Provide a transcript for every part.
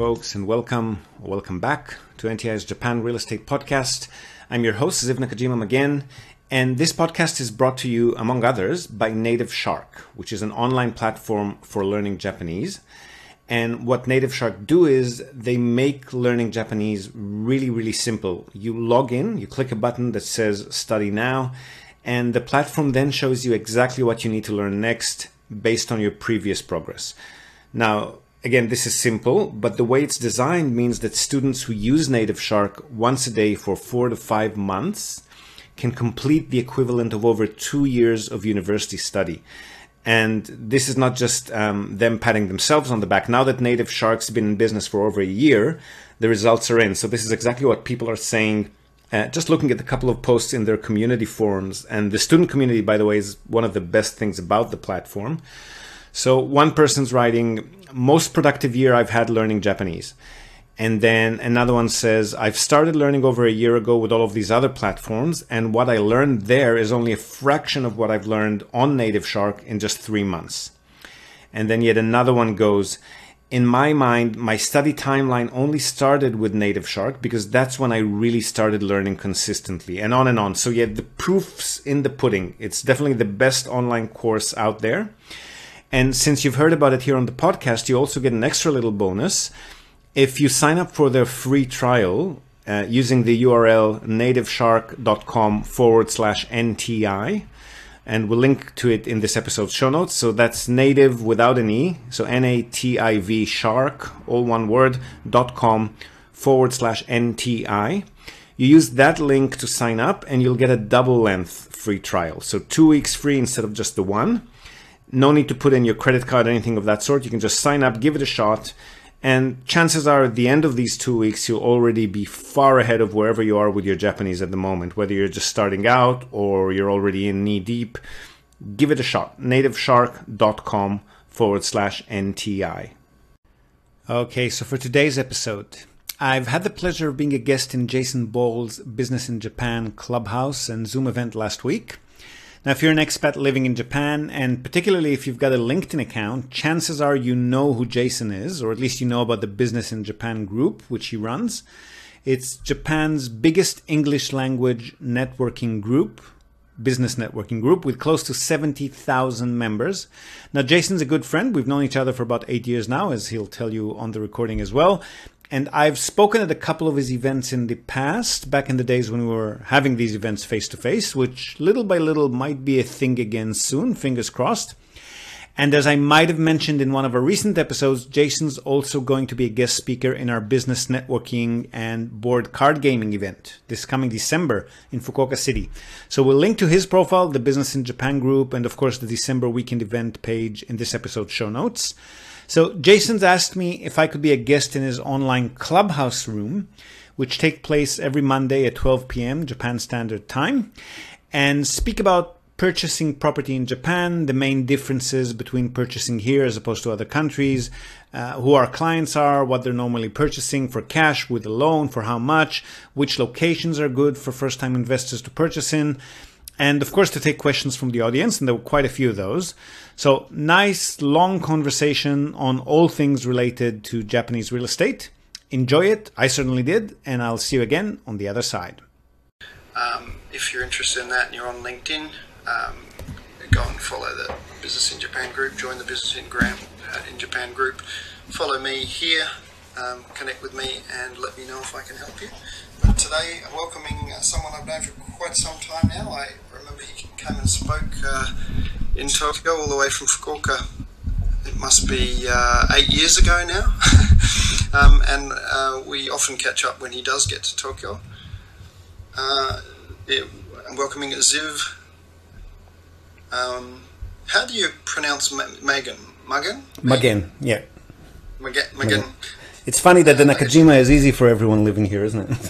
folks, and welcome back to NTI's Japan Real Estate Podcast. I'm your host, Ziv Nakajima again, and this podcast is brought to you, among others, by Native Shark, which is an online platform for learning Japanese. And what Native Shark do is they make learning Japanese really, really simple. You log in, you click a button that says Study Now, and the platform then shows you exactly what you need to learn next based on your previous progress. Now, again, this is simple, but the way it's designed means that students who use Native Shark once a day for 4 to 5 months can complete the equivalent of over 2 years of university study. And this is not just them patting themselves on the back. Now that Native Shark's been in business for over a year, the results are in. So this is exactly what people are saying. Just looking at a couple of posts in their community forums, and the student community, by the way, is one of the best things about the platform. So one person's writing, most productive year I've had learning Japanese. And then another one says, I've started learning over a year ago with all of these other platforms, and what I learned there is only a fraction of what I've learned on Native Shark in just 3 months. And then yet another one goes, in my mind, my study timeline only started with Native Shark because that's when I really started learning consistently, and on and on. So yeah, the proof's in the pudding. It's definitely the best online course out there. And since you've heard about it here on the podcast, you also get an extra little bonus. If you sign up for their free trial using the URL nativeshark.com/NTI, and we'll link to it in this episode's show notes. So that's native without an E, so NATIV shark, all one word, .com/NTI. You use that link to sign up and you'll get a double length free trial. So 2 weeks free instead of just the one. No need to put in your credit card or anything of that sort. You can just sign up, give it a shot, and chances are at the end of these 2 weeks, you'll already be far ahead of wherever you are with your Japanese at the moment, whether you're just starting out or you're already in knee deep. Give it a shot. nativeshark.com/NTI. Okay, so for today's episode, I've had the pleasure of being a guest in Jason Ball's Business in Japan Clubhouse and Zoom event last week. Now, if you're an expat living in Japan, and particularly if you've got a LinkedIn account, chances are you know who Jason is, or at least you know about the Business in Japan group, which he runs. It's Japan's biggest English language networking group, business networking group, with close to 70,000 members. Now, Jason's a good friend. We've known each other for about 8 years now, as he'll tell you on the recording as well. And I've spoken at a couple of his events in the past, back in the days when we were having these events face-to-face, which little by little might be a thing again soon, fingers crossed. And as I might have mentioned in one of our recent episodes, Jason's also going to be a guest speaker in our business networking and board card gaming event this coming December in Fukuoka City. So we'll link to his profile, the Business in Japan group, and of course the December weekend event page in this episode's show notes. So Jason's asked me if I could be a guest in his online clubhouse room, which take place every Monday at 12 p.m. Japan Standard Time, and speak about purchasing property in Japan, the main differences between purchasing here as opposed to other countries, who our clients are, what they're normally purchasing for cash, with a loan, for how much, which locations are good for first-time investors to purchase in, and of course to take questions from the audience, and there were quite a few of those. So nice long conversation on all things related to Japanese real estate. Enjoy it. I certainly did, and I'll see you again on the other side. If you're interested in that and you're on LinkedIn, go and follow the Business in Japan group, join the Business in Japan group, follow me here, connect with me and let me know if I can help you. But today I'm welcoming someone I've known for quite some time now. I remember he came and spoke in Tokyo all the way from Fukuoka. It must be 8 years ago now. And we often catch up when he does get to Tokyo. I'm welcoming Ziv. How do you pronounce Magen? Magen, yeah. Magen. It's funny that the Nakajima is easy for everyone living here, isn't it?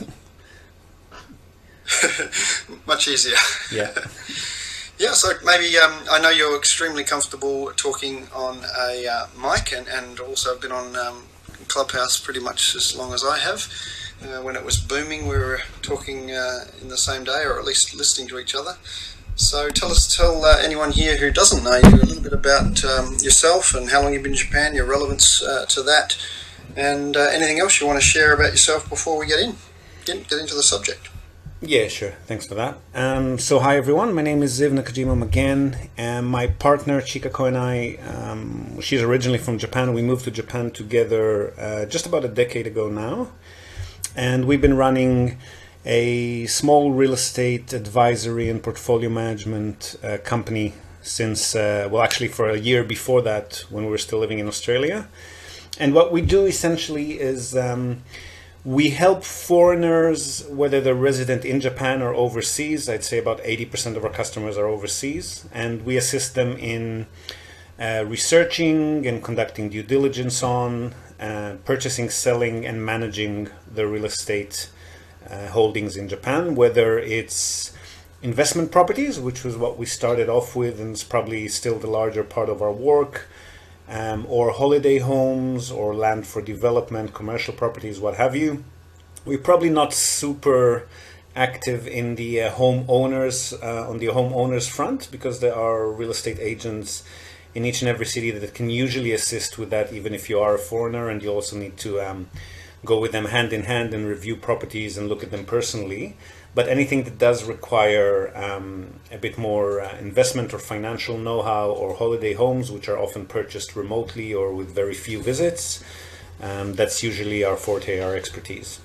Much easier. Yeah. Yeah, so maybe I know you're extremely comfortable talking on a mic and also been on Clubhouse pretty much as long as I have. When it was booming, we were talking in the same day, or at least listening to each other. So tell anyone here who doesn't know you a little bit about yourself and how long you've been in Japan, your relevance to that, And anything else you want to share about yourself before we get into the subject? Yeah, sure. Thanks for that. So hi everyone, my name is Ziv Nakajima Magen, and my partner Chikako and I, she's originally from Japan. We moved to Japan together just about a decade ago now, and we've been running a small real estate advisory and portfolio management company since, well, actually for a year before that, when we were still living in Australia. And what we do essentially is we help foreigners, whether they're resident in Japan or overseas. I'd say about 80% of our customers are overseas, and we assist them in researching and conducting due diligence on purchasing, selling, and managing the real estate holdings in Japan, whether it's investment properties, which was what we started off with and is probably still the larger part of our work, or holiday homes or land for development, commercial properties, what have you. We're probably not super active in the homeowners on the homeowners front, because there are real estate agents in each and every city that can usually assist with that, even if you are a foreigner, and you also need to go with them hand in hand and review properties and look at them personally. But anything that does require a bit more investment or financial know-how, or holiday homes, which are often purchased remotely or with very few visits, that's usually our forte, our expertise.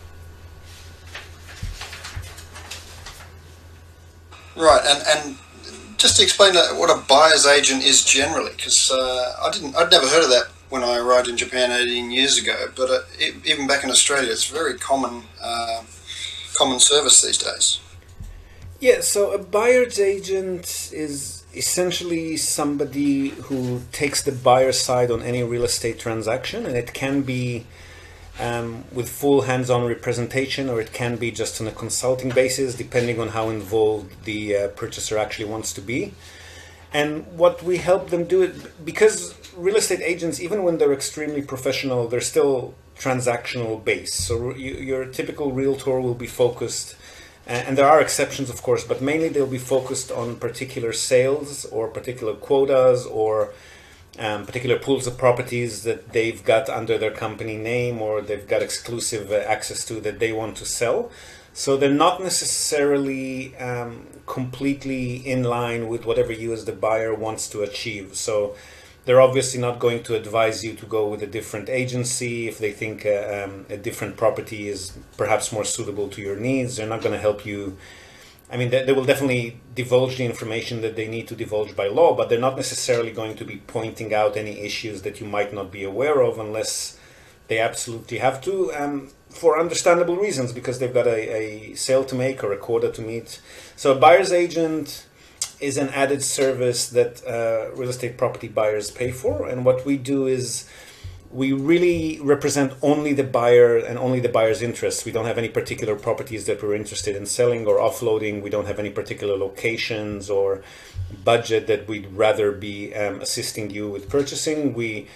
Right, and just to explain what a buyer's agent is generally, because I'd never heard of that when I arrived in Japan 18 years ago, but even back in Australia, it's very common service these days. Yeah, so a buyer's agent is essentially somebody who takes the buyer's side on any real estate transaction, and it can be with full hands-on representation, or it can be just on a consulting basis, depending on how involved the purchaser actually wants to be. And what we help them do, it because real estate agents, even when they're extremely professional, they're still transactional based. So your typical realtor will be focused, and there are exceptions of course, but mainly they'll be focused on particular sales or particular quotas, or particular pools of properties that they've got under their company name, or they've got exclusive access to, that they want to sell. So they're not necessarily completely in line with whatever you as the buyer wants to achieve. So they're obviously not going to advise you to go with a different agency if they think a different property is perhaps more suitable to your needs. They're not going to help you. I mean, they will definitely divulge the information that they need to divulge by law, but they're not necessarily going to be pointing out any issues that you might not be aware of, unless they absolutely have to, for understandable reasons, because they've got a sale to make or a quota to meet. So a buyer's agent is an added service that real estate property buyers pay for, and what we do is we really represent only the buyer and only the buyer's interests. We don't have any particular properties that we're interested in selling or offloading. We don't have any particular locations or budget that we'd rather be assisting you with purchasing. We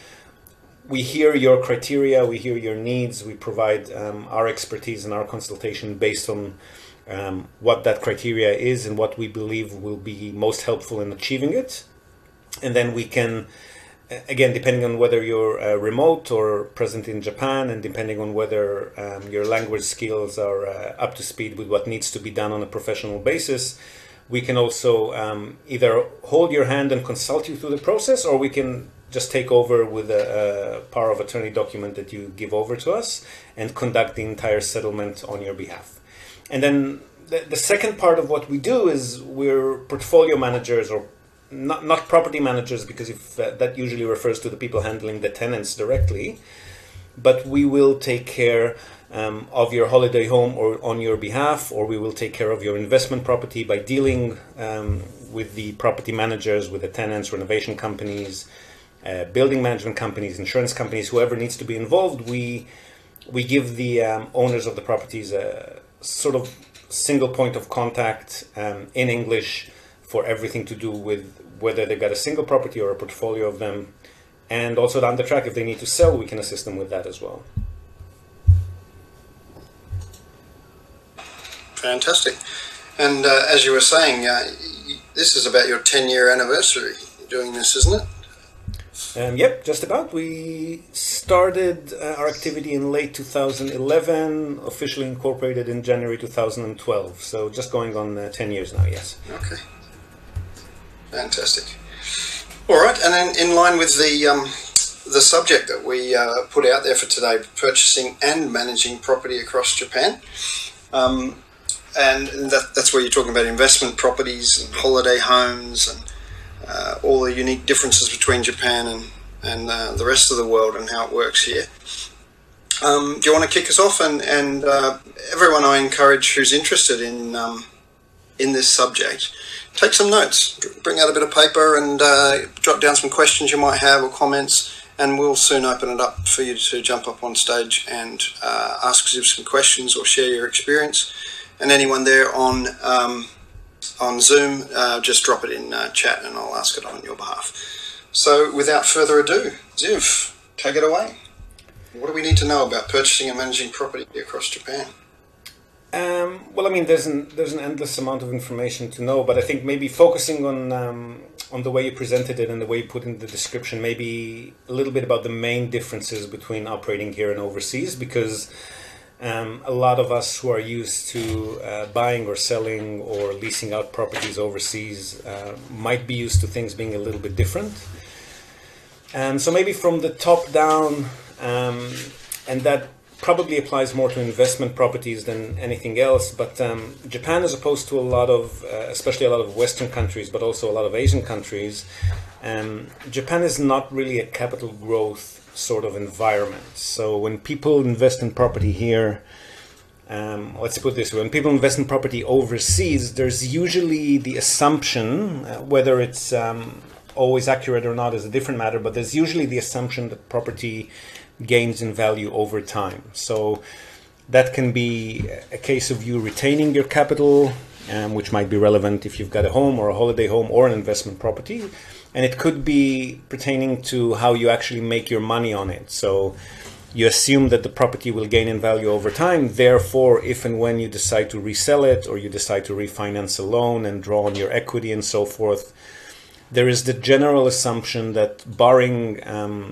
hear your criteria, we hear your needs, we provide our expertise and our consultation based on what that criteria is and what we believe will be most helpful in achieving it. And then we can, again, depending on whether you're remote or present in Japan, and depending on whether your language skills are up to speed with what needs to be done on a professional basis, we can also either hold your hand and consult you through the process, or we can just take over with a power of attorney document that you give over to us and conduct the entire settlement on your behalf. And then the second part of what we do is we're portfolio managers, or not property managers, because if that usually refers to the people handling the tenants directly, but we will take care of your holiday home or on your behalf, or we will take care of your investment property by dealing with the property managers, with the tenants, renovation companies, building management companies, insurance companies, whoever needs to be involved. We give the owners of the properties a sort of single point of contact in English for everything to do with whether they've got a single property or a portfolio of them. And also down the track, if they need to sell, we can assist them with that as well. Fantastic. And as you were saying, this is about your 10-year anniversary doing this, isn't it? Yep, just about. We started our activity in late 2011, officially incorporated in January 2012. So just going on 10 years now, yes. Okay. Fantastic. All right, and then in line with the subject that we put out there for today, purchasing and managing property across Japan. And that's where you're talking about investment properties and holiday homes and all the unique differences between Japan and the rest of the world and how it works here. Do you want to kick us off? And everyone I encourage who's interested in this subject, take some notes, bring out a bit of paper and jot down some questions you might have or comments, and we'll soon open it up for you to jump up on stage and ask us some questions or share your experience. And anyone there on Zoom, just drop it in chat and I'll ask it on your behalf. So without further ado, Ziv, take it away. What do we need to know about purchasing and managing property across Japan? Well, I mean, there's an endless amount of information to know, but I think maybe focusing on the way you presented it and the way you put in the description, maybe a little bit about the main differences between operating here and overseas, because a lot of us who are used to buying or selling or leasing out properties overseas might be used to things being a little bit different. So maybe from the top down, and that probably applies more to investment properties than anything else, but Japan, as opposed to a lot of, especially a lot of Western countries, but also a lot of Asian countries, Japan is not really a capital growth sort of environment. So when people invest in property here, let's put it this way, when people invest in property overseas, there's usually the assumption, whether it's always accurate or not is a different matter, but there's usually the assumption that property gains in value over time. So that can be a case of you retaining your capital, which might be relevant if you've got a home or a holiday home or an investment property. And it could be pertaining to how you actually make your money on it. So you assume that the property will gain in value over time. Therefore, if and when you decide to resell it or you decide to refinance a loan and draw on your equity and so forth, there is the general assumption that barring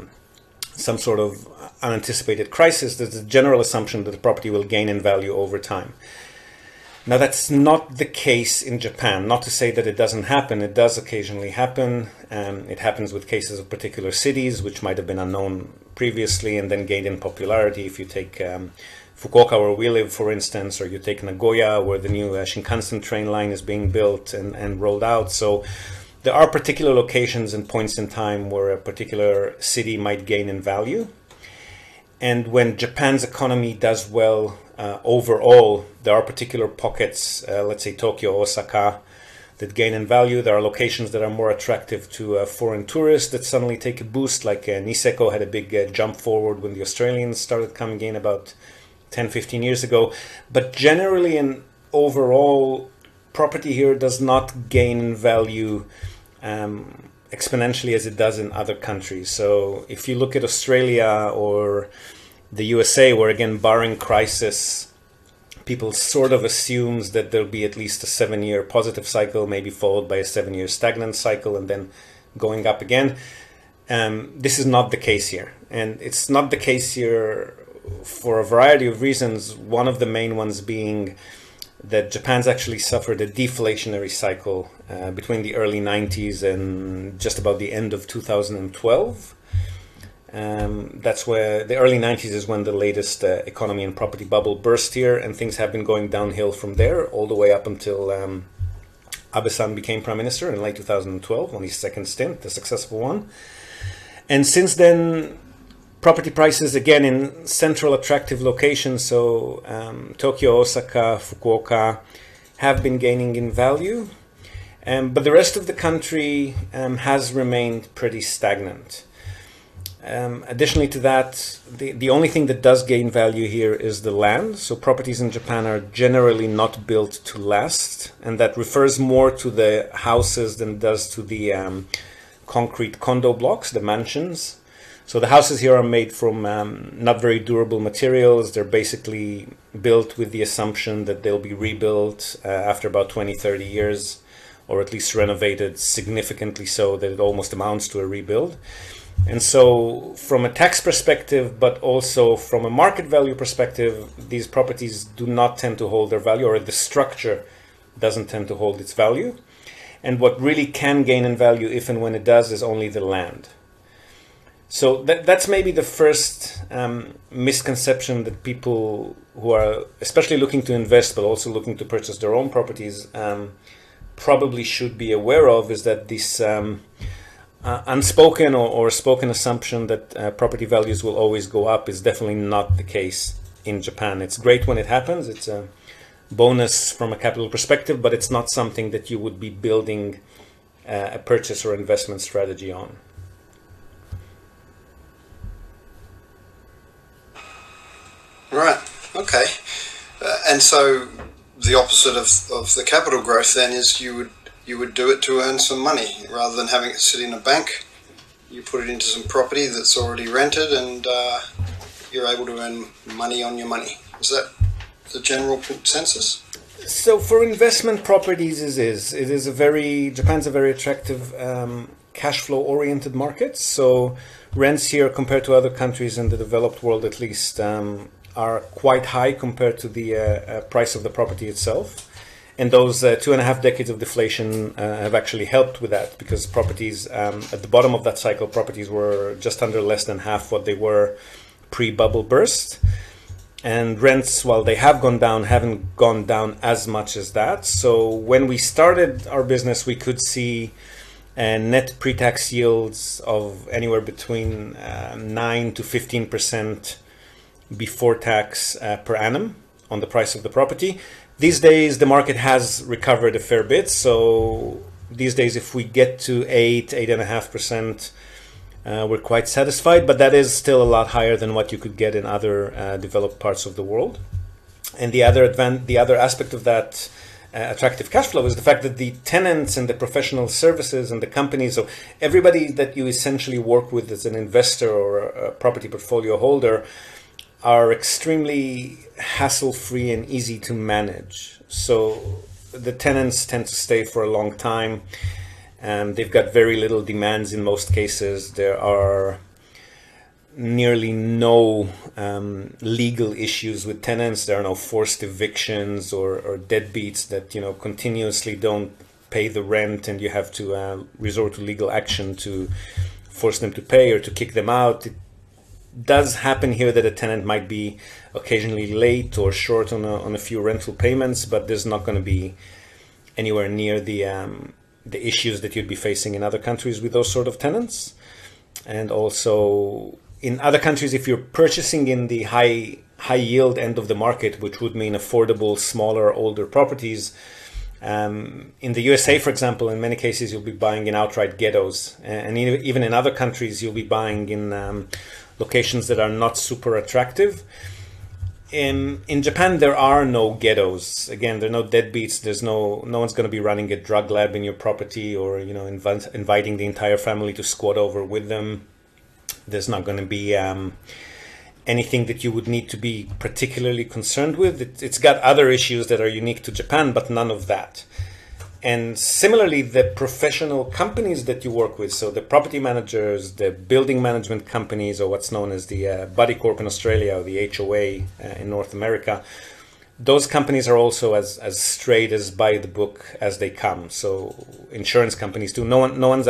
some sort of unanticipated crisis, there's a general assumption that the property will gain in value over time. Now, that's not the case in Japan. Not to say that it doesn't happen. It does occasionally happen. It happens with cases of particular cities, which might have been unknown previously and then gained in popularity. If you take Fukuoka, where we live, for instance, or you take Nagoya, where the new Shinkansen train line is being built and rolled out. So there are particular locations and points in time where a particular city might gain in value. And when Japan's economy does well overall, there are particular pockets, let's say Tokyo, Osaka, that gain in value. There are locations that are more attractive to foreign tourists that suddenly take a boost, like Niseko had a big jump forward when the Australians started coming in about 10, 15 years ago. But generally and overall, property here does not gain in value exponentially as it does in other countries. So if you look at Australia or the USA, where again, barring crisis, people sort of assumes that there'll be at least a 7-year positive cycle, maybe followed by a 7-year stagnant cycle and then going up again. This is not the case here. And it's not the case here for a variety of reasons. One of the main ones being that Japan's actually suffered a deflationary cycle between the early 90s and just about the end of 2012. That's where the early 90s is when the latest economy and property bubble burst here, and things have been going downhill from there all the way up until Abe-san became prime minister in late 2012 on his second stint, the successful one. And since then, property prices, again, in central attractive locations, so Tokyo, Osaka, Fukuoka, have been gaining in value. But the rest of the country has remained pretty stagnant. Additionally to that, the only thing that does gain value here is the land. So properties in Japan are generally not built to last, and that refers more to the houses than it does to the concrete condo blocks, the mansions. So the houses here are made from not very durable materials. They're basically built with the assumption that they'll be rebuilt after about 20, 30 years, or at least renovated significantly so that it almost amounts to a rebuild. And so from a tax perspective, but also from a market value perspective, these properties do not tend to hold their value, or the structure doesn't tend to hold its value. And what really can gain in value, if and when it does, is only the land. So that's maybe the first misconception that people who are especially looking to invest, but also looking to purchase their own properties, probably should be aware of, is that this unspoken or spoken assumption that property values will always go up is definitely not the case in Japan. It's great when it happens. It's a bonus from a capital perspective, but it's not something that you would be building a purchase or investment strategy on. Right. Okay. And so the opposite of the capital growth then is you would do it to earn some money rather than having it sit in a bank. You put it into some property that's already rented, and you're able to earn money on your money. Is that the general consensus? So for investment properties, Japan's a very attractive cash flow oriented market. So rents here, compared to other countries in the developed world at least, are quite high compared to the price of the property itself. And those 2.5 decades of deflation have actually helped with that, because properties at the bottom of that cycle, properties were just under less than half what they were pre-bubble burst. And rents, while they have gone down, haven't gone down as much as that. So when we started our business, we could see net pre-tax yields of anywhere between 9 to 15% before tax per annum on the price of the property. These days, the market has recovered a fair bit. So these days, if we get to 8.5%, we're quite satisfied, but that is still a lot higher than what you could get in other developed parts of the world. And the other aspect of that attractive cash flow is the fact that the tenants and the professional services and the companies, so everybody that you essentially work with as an investor or a property portfolio holder, are extremely hassle-free and easy to manage. So the tenants tend to stay for a long time. They've got very little demands in most cases. There are nearly no legal issues with tenants. There are no forced evictions or deadbeats that continuously don't pay the rent, and you have to resort to legal action to force them to pay or to kick them out. It does happen here that a tenant might be occasionally late or short on a few rental payments, but there's not going to be anywhere near the issues that you'd be facing in other countries with those sort of tenants. And also in other countries, if you're purchasing in the high yield end of the market, which would mean affordable, smaller, older properties, in the USA, for example, in many cases, you'll be buying in outright ghettos. And even in other countries, you'll be buying in locations that are not super attractive. In Japan, there are no ghettos. Again, there are no deadbeats. There's no one's going to be running a drug lab in your property or inviting the entire family to squat over with them. There's not going to be anything that you would need to be particularly concerned with. It's got other issues that are unique to Japan, but none of that. And similarly, the professional companies that you work with, so the property managers, the building management companies, or what's known as the Buddy Corp in Australia or the HOA in North America, those companies are also as straight as by the book as they come. So insurance companies too. No one's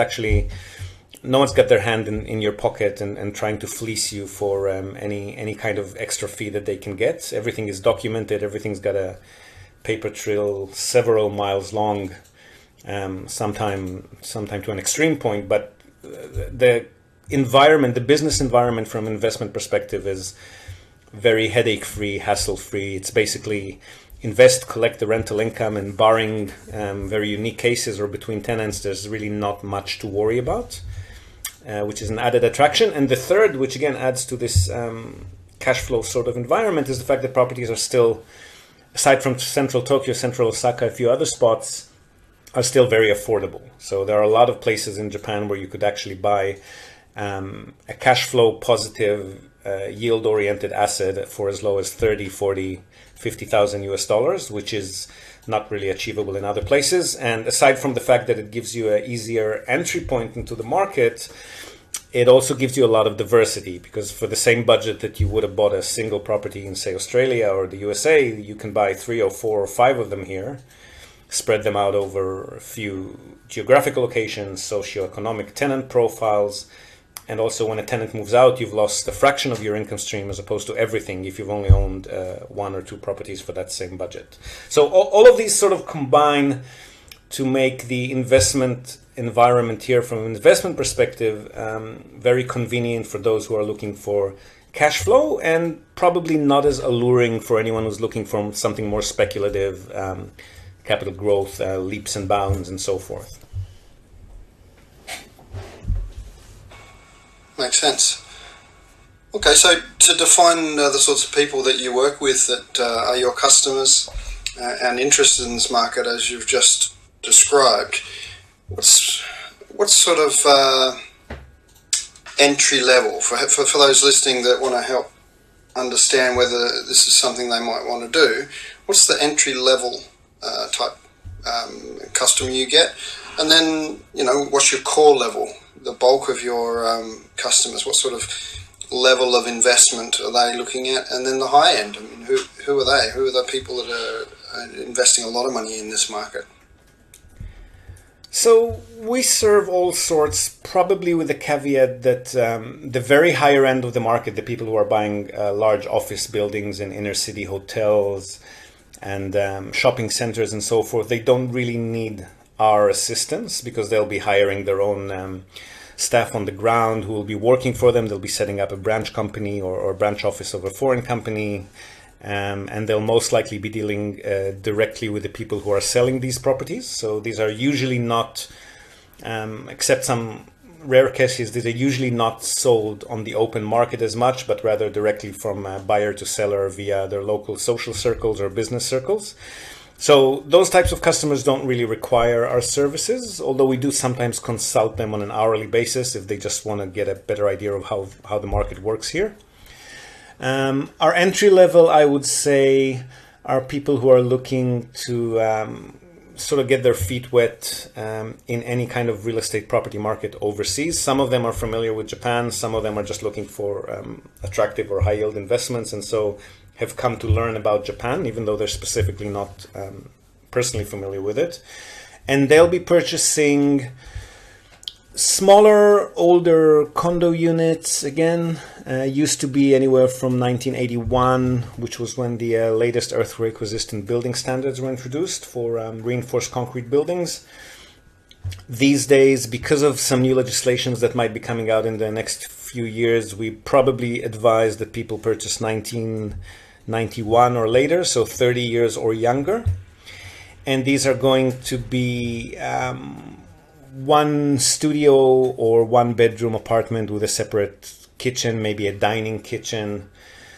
got their hand in your pocket and trying to fleece you for any kind of extra fee that they can get. Everything is documented. Everything's got a paper trail several miles long, sometime to an extreme point. But the environment, the business environment from an investment perspective is very headache-free, hassle-free. It's basically invest, collect the rental income, and barring very unique cases or between tenants, there's really not much to worry about, which is an added attraction. And the third, which again adds to this cash flow sort of environment, is the fact that properties are still, aside from central Tokyo, central Osaka, a few other spots, are still very affordable. So there are a lot of places in Japan where you could actually buy a cash flow positive, yield-oriented asset for as low as 30, 40, 50,000 US dollars, which is not really achievable in other places. And aside from the fact that it gives you an easier entry point into the market, it also gives you a lot of diversity, because for the same budget that you would have bought a single property in, say, Australia or the USA, you can buy 3 or 4 or 5 of them here, spread them out over a few geographical locations, socioeconomic tenant profiles, and also when a tenant moves out, you've lost a fraction of your income stream as opposed to everything if you've only owned 1 or 2 properties for that same budget. So all of these sort of combine to make the investment environment here from an investment perspective very convenient for those who are looking for cash flow, and probably not as alluring for anyone who's looking for something more speculative, capital growth, leaps and bounds, and so forth. Makes sense. Okay, so to define the sorts of people that you work with that are your customers and interested in this market as you've just described, what sort of entry level for those listening that want to help understand whether this is something they might want to do? What's the entry level type customer you get, and then what's your core level, the bulk of your customers? What sort of level of investment are they looking at? And then the high end, I mean, who are they? Who are the people that are investing a lot of money in this market? So we serve all sorts, probably with the caveat that the very higher end of the market, the people who are buying large office buildings and inner city hotels and shopping centers and so forth, they don't really need our assistance, because they'll be hiring their own staff on the ground who will be working for them. They'll be setting up a branch company or branch office of a foreign company. And they'll most likely be dealing directly with the people who are selling these properties. So these are usually not, except some rare cases, these are usually not sold on the open market as much, but rather directly from buyer to seller via their local social circles or business circles. So those types of customers don't really require our services, although we do sometimes consult them on an hourly basis if they just want to get a better idea of how the market works here. Our entry level, I would say, are people who are looking to sort of get their feet wet in any kind of real estate property market overseas. Some of them are familiar with Japan. Some of them are just looking for attractive or high yield investments, and so have come to learn about Japan, even though they're specifically not personally familiar with it. And they'll be purchasing smaller, older condo units. Again, used to be anywhere from 1981, which was when the latest earthquake resistant building standards were introduced for reinforced concrete buildings. These days, because of some new legislations that might be coming out in the next few years, we probably advise that people purchase 1991 or later, so 30 years or younger. And these are going to be one studio or one bedroom apartment with a separate kitchen, maybe a dining kitchen.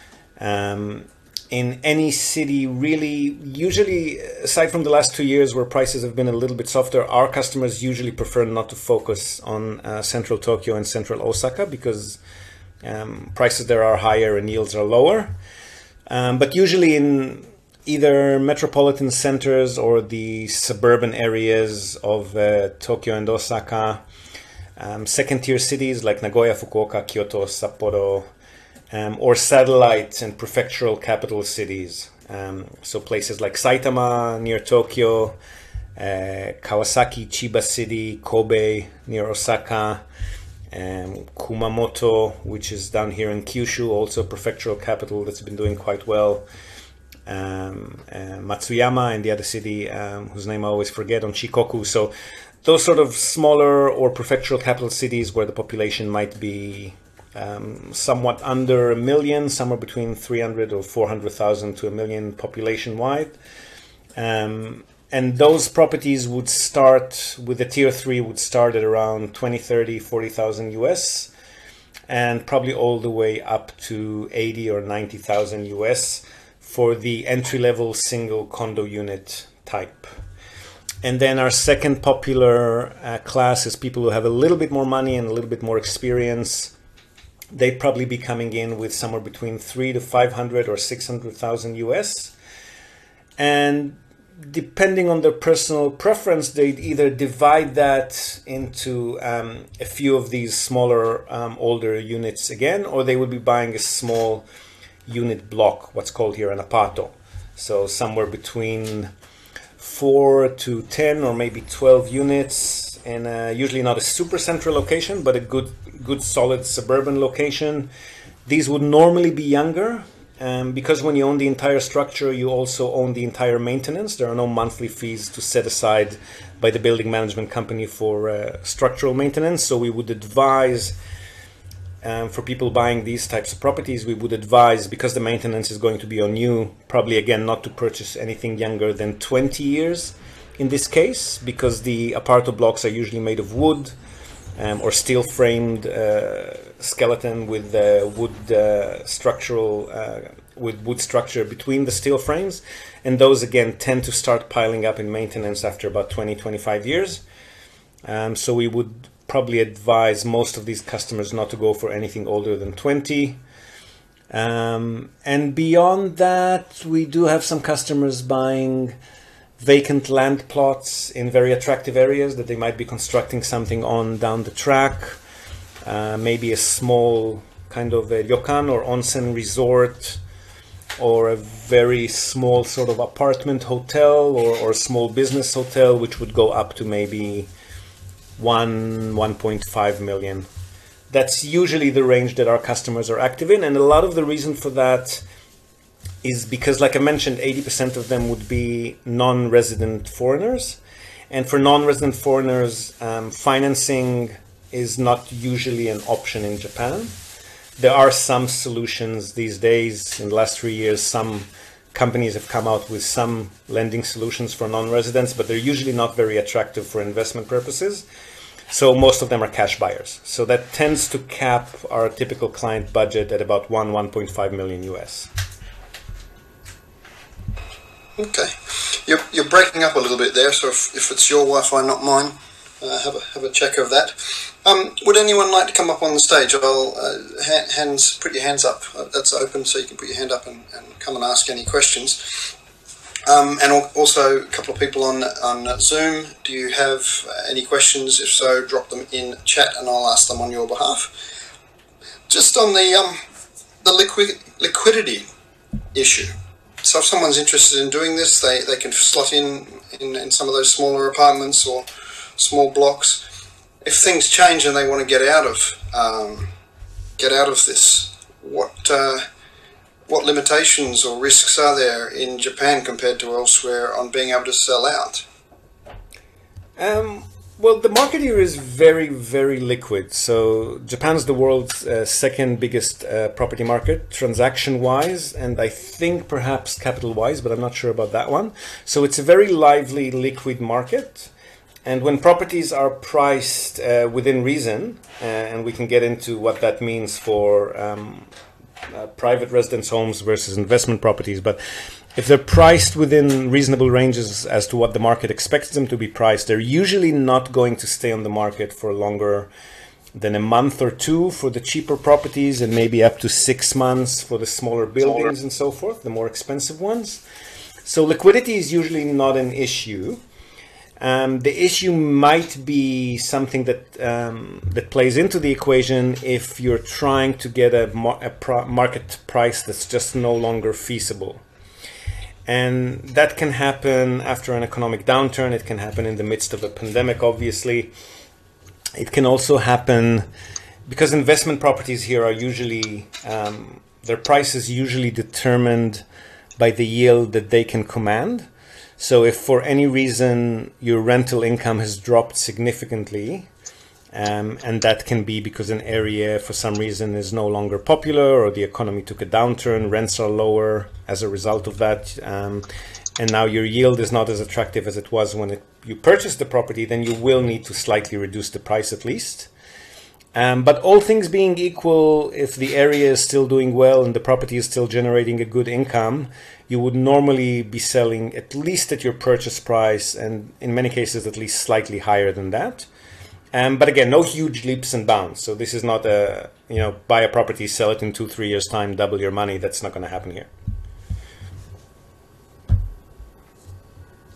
In any city, really, usually, aside from the last 2 years where prices have been a little bit softer, our customers usually prefer not to focus on central Tokyo and central Osaka, because prices there are higher and yields are lower. But usually in either metropolitan centers or the suburban areas of Tokyo and Osaka, second-tier cities like Nagoya, Fukuoka, Kyoto, Sapporo, or satellite and prefectural capital cities. So places like Saitama near Tokyo, Kawasaki, Chiba City, Kobe near Osaka, Kumamoto, which is down here in Kyushu, also prefectural capital that's been doing quite well. Matsuyama and the other city, whose name I always forget, on Shikoku. So those sort of smaller or prefectural capital cities where the population might be somewhat under 1 million, somewhere between 300 or 400,000 to 1 million population wide. And those properties would start with the tier 3 would start at around 20, 30, 40,000 US, and probably all the way up to 80 or 90,000 US for the entry-level single condo unit type. And then our second popular class is people who have a little bit more money and a little bit more experience. They'd probably be coming in with somewhere between 300 to 500 or 600,000 US. And depending on their personal preference, they'd either divide that into a few of these smaller, older units again, or they would be buying a small unit block, what's called here an apato. So somewhere between 4 to 10 or maybe 12 units, and usually not a super central location, but a good solid suburban location. These would normally be younger, because when you own the entire structure, you also own the entire maintenance. There are no monthly fees to set aside by the building management company for structural maintenance. So we would advise, for people buying these types of properties, we would advise, because the maintenance is going to be on you, probably again not to purchase anything younger than 20 years in this case, because the Aparto blocks are usually made of wood, or steel framed skeleton with wood structure between the steel frames, and those again tend to start piling up in maintenance after about 20-25 years. So we would probably advise most of these customers not to go for anything older than 20. And beyond that, we do have some customers buying vacant land plots in very attractive areas that they might be constructing something on down the track. Maybe a small kind of a ryokan or onsen resort, or a very small sort of apartment hotel, or a small business hotel, which would go up to maybe 1.5 million. That's usually the range that our customers are active in, and a lot of the reason for that is because, like I mentioned, 80% of them would be non-resident foreigners. And for non-resident foreigners, financing is not usually an option in Japan. There are some solutions these days. In the last 3 years, some companies have come out with some lending solutions for non-residents, but they're usually not very attractive for investment purposes. So most of them are cash buyers. So that tends to cap our typical client budget at about 1.5 million US. Okay, you're breaking up a little bit there, so if it's your Wi-Fi, not mine, have a check of that. Would anyone like to come up on the stage? I'll put your hands up. That's open, so you can put your hand up and come and ask any questions. And also a couple of people on Zoom. Do you have any questions? If so, drop them in chat and I'll ask them on your behalf. Just on the liquidity issue. So if someone's interested in doing this, they can slot in some of those smaller apartments or small blocks. If things change and they want to get out of this, what limitations or risks are there in Japan compared to elsewhere on being able to sell out? Well, the market here is very, very liquid. So Japan's the world's second biggest property market, transaction-wise, and I think perhaps capital-wise, but I'm not sure about that one. So it's a very lively, liquid market. And when properties are priced within reason, and we can get into what that means for private residence homes versus investment properties, but if they're priced within reasonable ranges as to what the market expects them to be priced, they're usually not going to stay on the market for longer than a month or two for the cheaper properties, and maybe up to 6 months for the smaller buildings and so forth, the more expensive ones. So liquidity is usually not an issue. The issue might be something that plays into the equation if you're trying to get a market price that's just no longer feasible. And that can happen after an economic downturn. It can happen in the midst of a pandemic, obviously. It can also happen because investment properties here are usually, their price is usually determined by the yield that they can command. So if for any reason your rental income has dropped significantly, and that can be because an area for some reason is no longer popular, or the economy took a downturn, rents are lower as a result of that, and now your yield is not as attractive as it was when you purchased the property, then you will need to slightly reduce the price at least. But all things being equal, if the area is still doing well and the property is still generating a good income, you would normally be selling at least at your purchase price, and in many cases at least slightly higher than that. But again, no huge leaps and bounds. So this is not buy a property, sell it in 2-3 years' time, double your money. That's not going to happen here.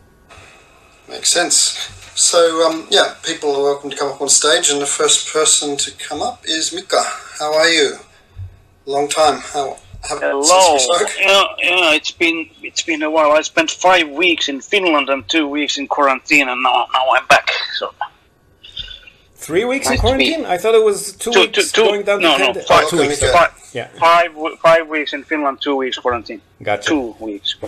Makes sense. So, people are welcome to come up on stage, and the first person to come up is Mika. How are you? Long time. Hello. Yeah, it's been a while. I spent 5 weeks in Finland and 2 weeks in quarantine, and now I'm back. So 3 weeks in quarantine? I thought it was 2 weeks going down to 10 days. 5 weeks. Yeah. 5 weeks in Finland, 2 weeks quarantine. Gotcha. 2 weeks.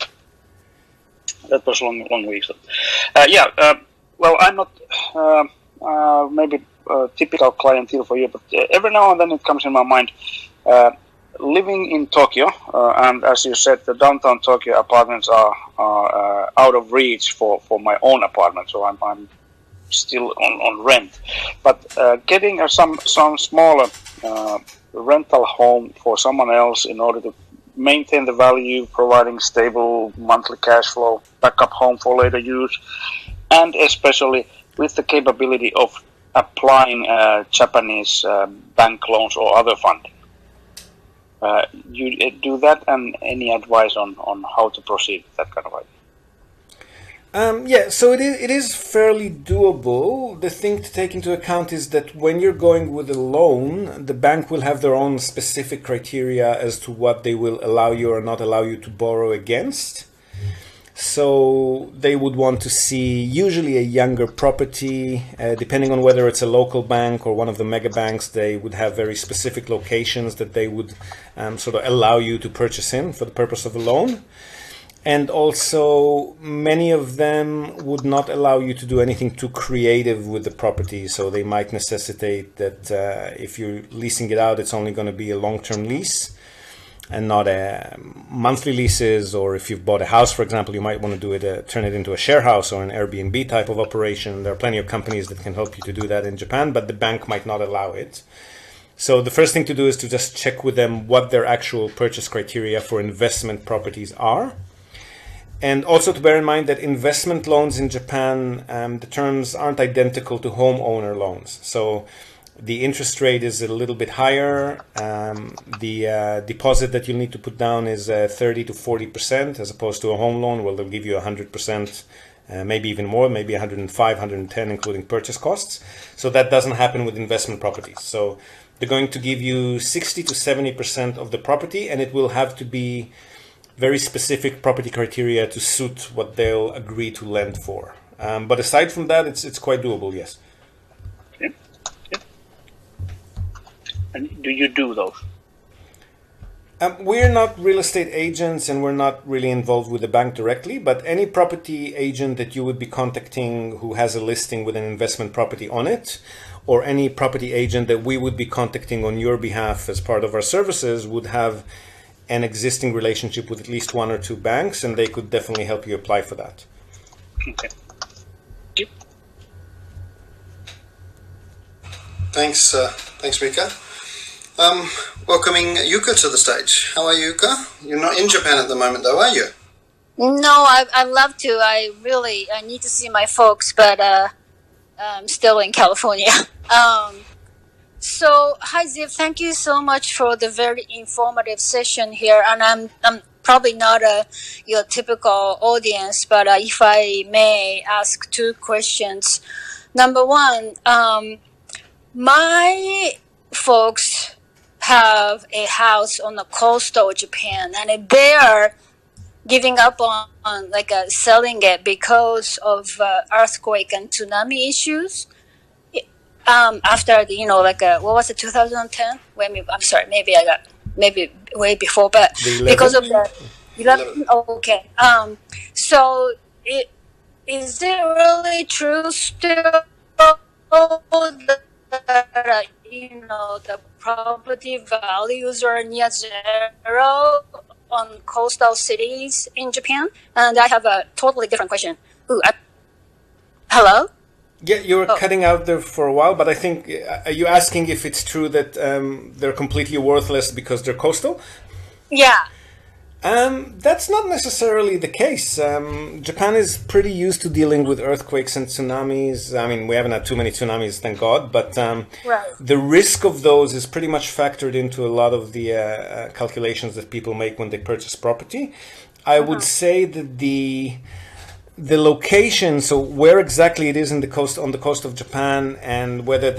That was long weeks. Well, I'm not maybe a typical clientele for you, but every now and then it comes in my mind. Living in Tokyo, and as you said, the downtown Tokyo apartments are out of reach for my own apartment, so I'm still on rent. But getting some smaller rental home for someone else in order to maintain the value, providing stable monthly cash flow, backup home for later use, and especially with the capability of applying Japanese bank loans or other funding. You do that, and any advice on how to proceed with that kind of idea? So it is fairly doable. The thing to take into account is that when you're going with a loan, the bank will have their own specific criteria as to what they will allow you or not allow you to borrow against. So they would want to see usually a younger property, depending on whether it's a local bank or one of the mega banks. They would have very specific locations that they would sort of allow you to purchase in for the purpose of a loan. And also many of them would not allow you to do anything too creative with the property. So they might necessitate that if you're leasing it out, it's only going to be a long-term lease and not a monthly leases. Or if you've bought a house, for example, you might want to do it, turn it into a share house or an Airbnb type of operation. There are plenty of companies that can help you to do that in Japan, but the bank might not allow it. So the first thing to do is to just check with them what their actual purchase criteria for investment properties are. And also to bear in mind that investment loans in Japan, the terms aren't identical to homeowner loans. So the interest rate is a little bit higher. The deposit that you'll need to put down is 30 to 40%, as opposed to a home loan where they'll give you 100%, maybe even more, maybe 105, 110, including purchase costs. So that doesn't happen with investment properties. So they're going to give you 60 to 70% of the property, and it will have to be very specific property criteria to suit what they'll agree to lend for. But aside from that, it's quite doable, yes. Okay. And do you do those? We're not real estate agents, and we're not really involved with the bank directly, but any property agent that you would be contacting who has a listing with an investment property on it, or any property agent that we would be contacting on your behalf as part of our services would have an existing relationship with at least one or two banks, and they could definitely help you apply for that. Okay. Yep. Thanks, Mika. Welcoming Yuka to the stage. How are you, Yuka? You're not in Japan at the moment, though, are you? No, I'd love to. I need to see my folks, but I'm still in California. So, hi Ziv, thank you so much for the very informative session here. And I'm probably not your typical audience, but if I may ask two questions. Number one, my folks have a house on the coastal Japan, and they are giving up on selling it because of earthquake and tsunami issues. After the, what was it, 2010? I'm sorry, maybe way before, but because of the 11. Okay. So is it really true still that the property values are near zero on coastal cities in Japan? And I have a totally different question. Hello? Yeah, you were cutting out there for a while, but I think, are you asking if it's true that they're completely worthless because they're coastal? Yeah. That's not necessarily the case. Japan is pretty used to dealing with earthquakes and tsunamis. I mean, we haven't had too many tsunamis, thank God, but the risk of those is pretty much factored into a lot of the calculations that people make when they purchase property. I would say that The location, so where exactly it is in the coast, on the coast of Japan, and whether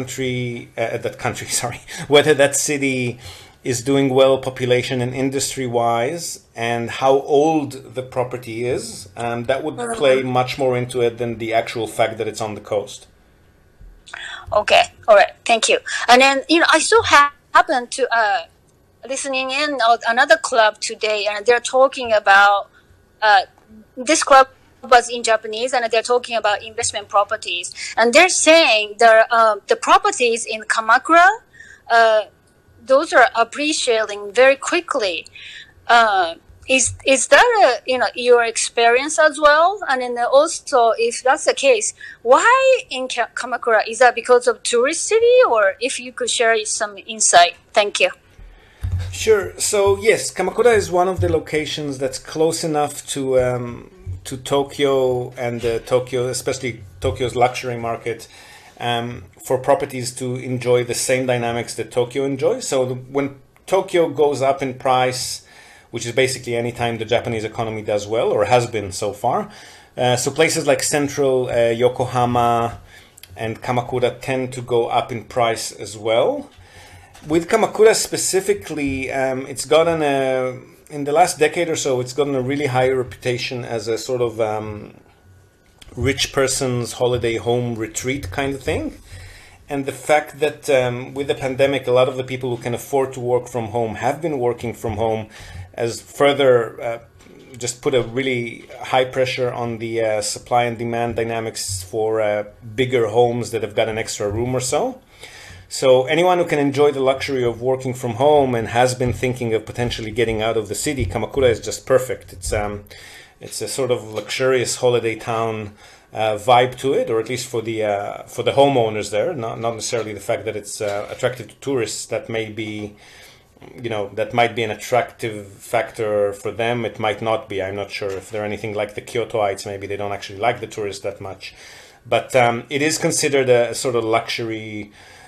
whether that city is doing well population and industry wise, and how old the property is, that would play much more into it than the actual fact that it's on the coast. Okay, all right, thank you. And then I still happened to listening in on another club today, and they're talking about this club was in Japanese, and they're talking about investment properties, and they're saying the properties in Kamakura, those are appreciating very quickly. Is that your experience as well? And then also, if that's the case, why in Kamakura? Is that because of tourist city, or if you could share some insight? Thank you. Sure. So yes, Kamakura is one of the locations that's close enough to Tokyo, and Tokyo, especially Tokyo's luxury market, for properties to enjoy the same dynamics that Tokyo enjoys. So when Tokyo goes up in price, which is basically any time the Japanese economy does well, or has been so far, so places like central Yokohama and Kamakura tend to go up in price as well. With Kamakura specifically, it's gotten in the last decade or so, it's gotten a really high reputation as a sort of rich person's holiday home retreat kind of thing. And the fact that with the pandemic, a lot of the people who can afford to work from home have been working from home has further just put a really high pressure on the supply and demand dynamics for bigger homes that have got an extra room or so. So anyone who can enjoy the luxury of working from home and has been thinking of potentially getting out of the city, Kamakura is just perfect. It's a sort of luxurious holiday town vibe to it, or at least for the homeowners there. Not necessarily the fact that it's attractive to tourists. That may be, that might be an attractive factor for them. It might not be. I'm not sure if they're anything like the Kyotoites. Maybe they don't actually like the tourists that much. But it is considered a sort of luxury,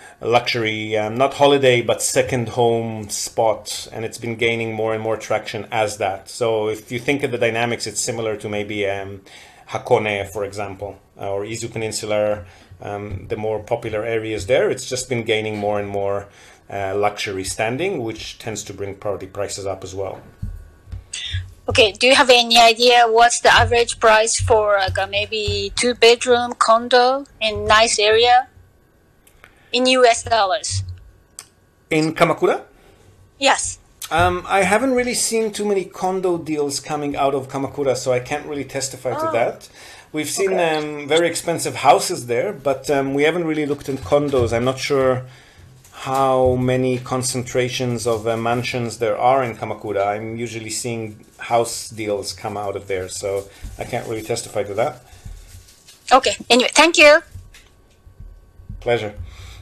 not holiday, but second home spot, and it's been gaining more and more traction as that. So if you think of the dynamics, it's similar to maybe Hakone, for example, or Izu Peninsula, the more popular areas there. It's just been gaining more and more luxury standing, which tends to bring property prices up as well. Okay, do you have any idea what's the average price for maybe 2-bedroom condo in nice area? In US dollars. In Kamakura? Yes. I haven't really seen too many condo deals coming out of Kamakura, so I can't really testify to that. We've seen very expensive houses there, but we haven't really looked at condos. I'm not sure how many concentrations of mansions there are in Kamakura. I'm usually seeing house deals come out of there, so I can't really testify to that. Okay, anyway, thank you. Pleasure.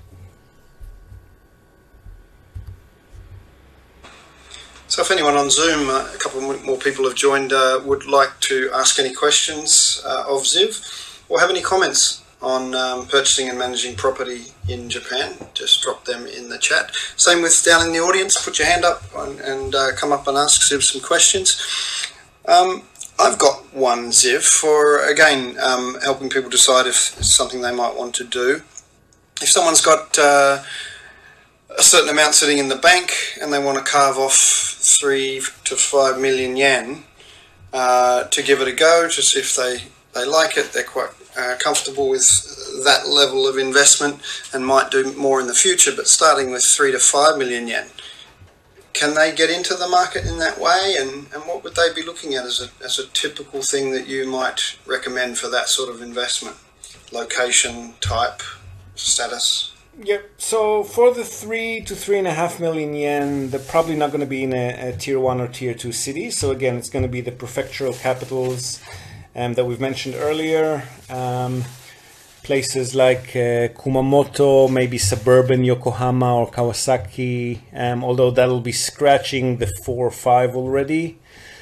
So if anyone on Zoom, a couple more people have joined, would like to ask any questions of Ziv, or have any comments on purchasing and managing property in Japan, just drop them in the chat. Same with down in the audience, put your hand up and come up and ask Ziv some questions. I've got one, Ziv, for, again, helping people decide if it's something they might want to do. If someone's got a certain amount sitting in the bank and they want to carve off 3 to 5 million yen to give it a go, to see if they like it, they're quite comfortable with that level of investment and might do more in the future, but starting with 3 to 5 million yen, can they get into the market in that way, and what would they be looking at as a typical thing that you might recommend for that sort of investment? Location, type, status? Yep. So for the 3 to 3.5 million yen, they're probably not going to be in a tier 1 or tier 2 city. So again, it's going to be the prefectural capitals that we've mentioned earlier. Places like Kumamoto, maybe suburban Yokohama or Kawasaki, although that'll be scratching the 4 or 5 already.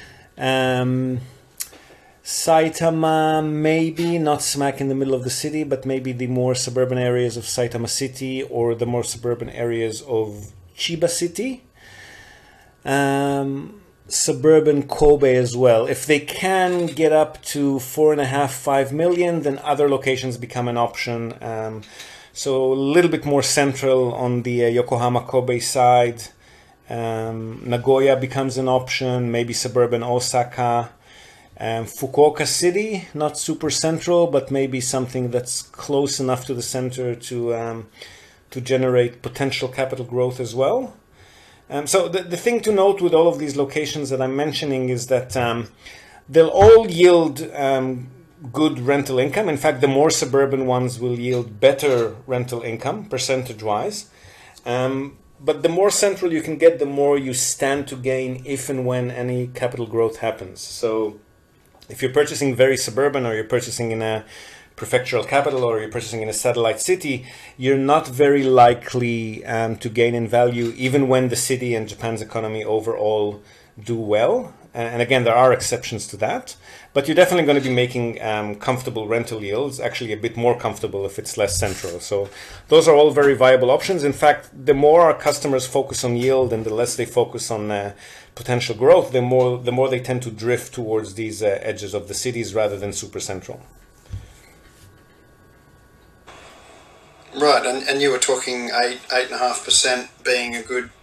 Saitama, maybe not smack in the middle of the city, but maybe the more suburban areas of Saitama City or the more suburban areas of Chiba City. suburban Kobe as well. If they can get up to 4.5-5 million, then other locations become an option. So a little bit more central on the Yokohama Kobe side. Nagoya becomes an option, maybe suburban Osaka. Fukuoka City, not super central, but maybe something that's close enough to the center to generate potential capital growth as well. So the thing to note with all of these locations that I'm mentioning is that they'll all yield good rental income. In fact, the more suburban ones will yield better rental income percentage-wise. But the more central you can get, the more you stand to gain if and when any capital growth happens. So if you're purchasing very suburban, or you're purchasing in a prefectural capital, or you're purchasing in a satellite city, you're not very likely to gain in value even when the city and Japan's economy overall do well. And again, there are exceptions to that, but you're definitely going to be making comfortable rental yields, actually a bit more comfortable if it's less central. So those are all very viable options. In fact, the more our customers focus on yield and the less they focus on potential growth, the more they tend to drift towards these edges of the cities rather than super central. Right, and you were talking 8.5% being a good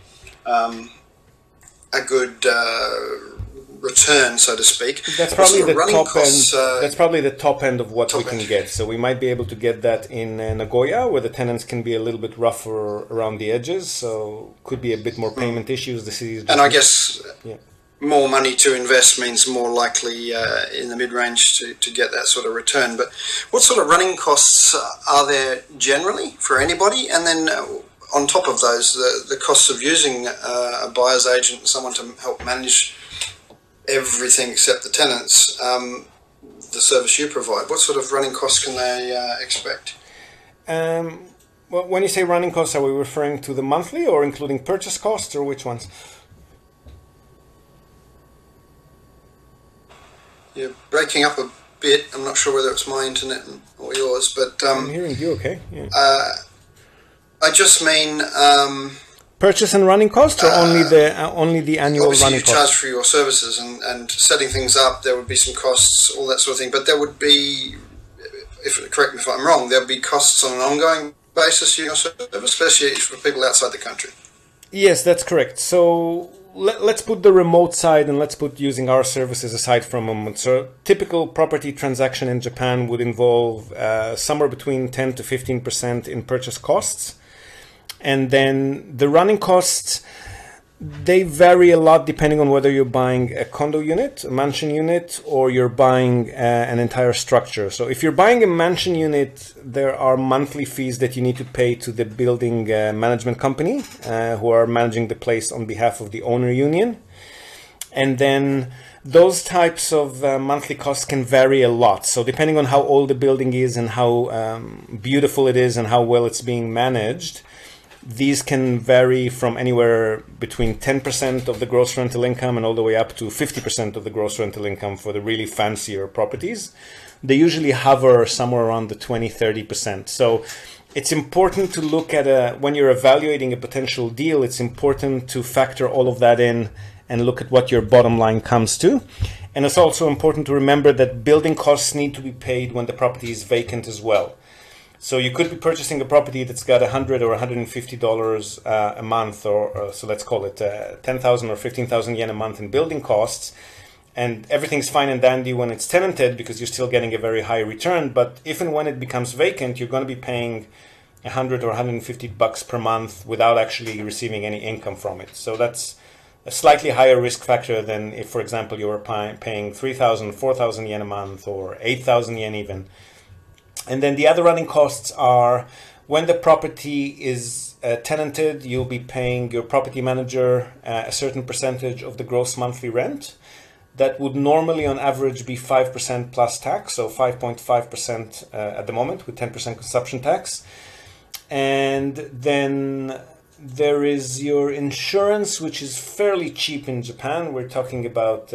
return, so to speak. That's probably the top costs, end. That's probably the top end of what we can get. So we might be able to get that in Nagoya, where the tenants can be a little bit rougher around the edges. So could be a bit more payment issues. The cities, and I guess more money to invest means more likely in the mid-range to get that sort of return. But what sort of running costs are there generally for anybody? And then on top of those, the costs of using a buyer's agent, someone to help manage everything except the tenants, the service you provide. What sort of running costs can they expect? Well, when you say running costs, are we referring to the monthly or including purchase costs, or which ones? You're breaking up a bit. I'm not sure whether it's my internet or yours, but I'm hearing you okay. Yeah. I just mean purchase and running costs, or only the annual running costs? You charge for your services and setting things up. There would be some costs, all that sort of thing. But there would be, correct me if I'm wrong, there would be costs on an ongoing basis for your service, especially for people outside the country. Yes, that's correct. So let's put the remote side and let's put using our services aside for a moment. So typical property transaction in Japan would involve somewhere between 10 to 15% in purchase costs. And then the running costs, they vary a lot depending on whether you're buying a condo unit, a mansion unit, or you're buying an entire structure. So if you're buying a mansion unit, there are monthly fees that you need to pay to the building management company who are managing the place on behalf of the owner union. And then those types of monthly costs can vary a lot. So depending on how old the building is and how beautiful it is and how well it's being managed, these can vary from anywhere between 10% of the gross rental income and all the way up to 50% of the gross rental income for the really fancier properties. They usually hover somewhere around the 20-30%. So it's important to look at when you're evaluating a potential deal, it's important to factor all of that in and look at what your bottom line comes to. And it's also important to remember that building costs need to be paid when the property is vacant as well. So you could be purchasing a property that's got $100 or $150 a month, or so let's call it 10,000 or 15,000 yen a month in building costs, and everything's fine and dandy when it's tenanted because you're still getting a very high return. But if and when it becomes vacant, you're going to be paying $100 or $150 per month without actually receiving any income from it. So that's a slightly higher risk factor than if, for example, you were paying 3,000, 4,000 yen a month, or 8,000 yen even. And then the other running costs are when the property is tenanted, you'll be paying your property manager a certain percentage of the gross monthly rent. That would normally on average be 5% plus tax, so 5.5% at the moment with 10% consumption tax. And then there is your insurance, which is fairly cheap in Japan. We're talking about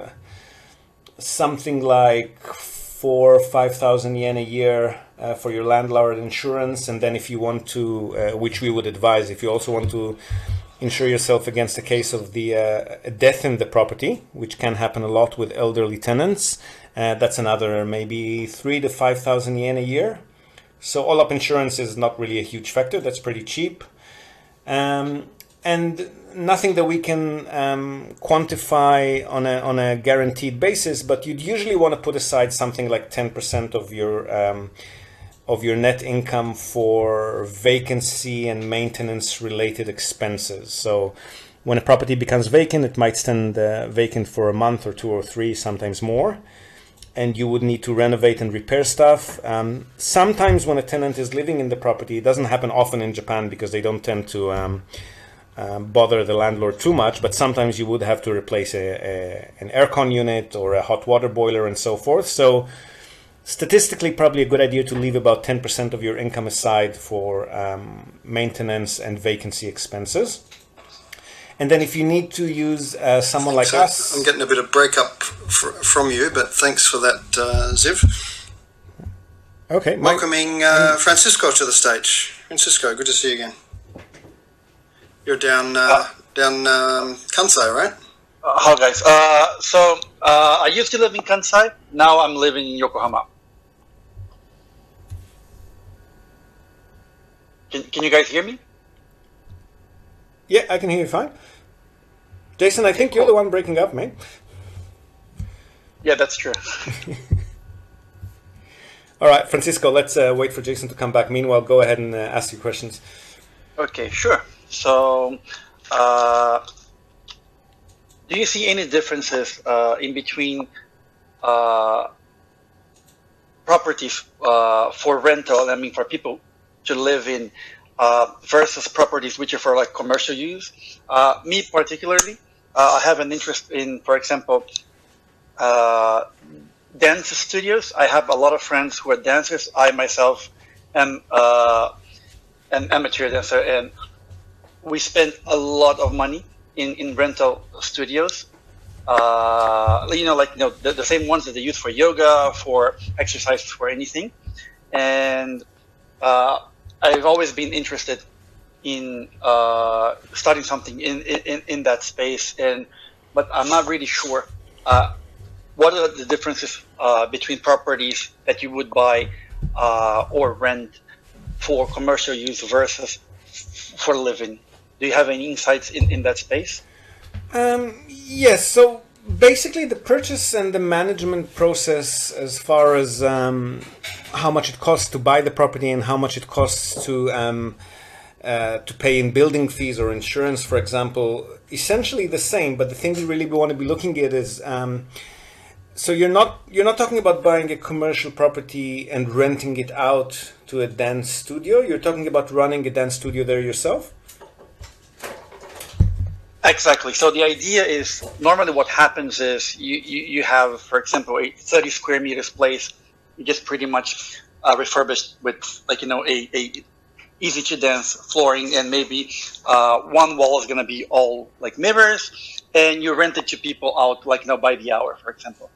something like 4,000 or 5,000 yen a year for your landlord insurance. And then if you want to, which we would advise, if you also want to insure yourself against a case of the death in the property, which can happen a lot with elderly tenants. That's another maybe 3,000 to 5,000 yen a year. So all up insurance is not really a huge factor. That's pretty cheap. And nothing that we can quantify on a guaranteed basis, but you'd usually want to put aside something like 10% of your net income for vacancy and maintenance related expenses. So when a property becomes vacant, it might stand vacant for a month or 2 or 3, sometimes more. And you would need to renovate and repair stuff. Sometimes when a tenant is living in the property, it doesn't happen often in Japan because they don't tend to bother the landlord too much, but sometimes you would have to replace an aircon unit or a hot water boiler and so forth. So statistically, probably a good idea to leave about 10% of your income aside for maintenance and vacancy expenses. And then if you need to use someone like us... I'm getting a bit of breakup from you, but thanks for that, Ziv. Okay. Welcoming Francisco to the stage. Francisco, good to see you again. You're down Kansai, right? Hi guys. So I used to live in Kansai. Now I'm living in Yokohama. Can you guys hear me? Yeah, I can hear you fine. Jason, I think you're the one breaking up, mate. Yeah, that's true. All right, Francisco, let's wait for Jason to come back. Meanwhile, go ahead and ask your questions. Okay, sure. So, do you see any differences in between properties for rental, I mean for people to live in, versus properties which are for like commercial use? Me particularly, I have an interest in, for example, dance studios. I have a lot of friends who are dancers. I myself am an amateur dancer, and we spend a lot of money in rental studios. The same ones that they use for yoga, for exercise, for anything. And I've always been interested in starting something in that space, but I'm not really sure what are the differences between properties that you would buy or rent for commercial use versus for living. Do you have any insights in that space? Yes. So basically, the purchase and the management process, as far as how much it costs to buy the property and how much it costs to pay in building fees or insurance, for example, essentially the same. But the thing we really want to be looking at is, so you're not talking about buying a commercial property and renting it out to a dance studio. You're talking about running a dance studio there yourself. Exactly. So the idea is, normally what happens is you have, for example, a 30 square meters place. You just pretty much refurbished with a easy to dance flooring, and maybe one wall is going to be all like mirrors, and you rent it to people out by the hour, for example.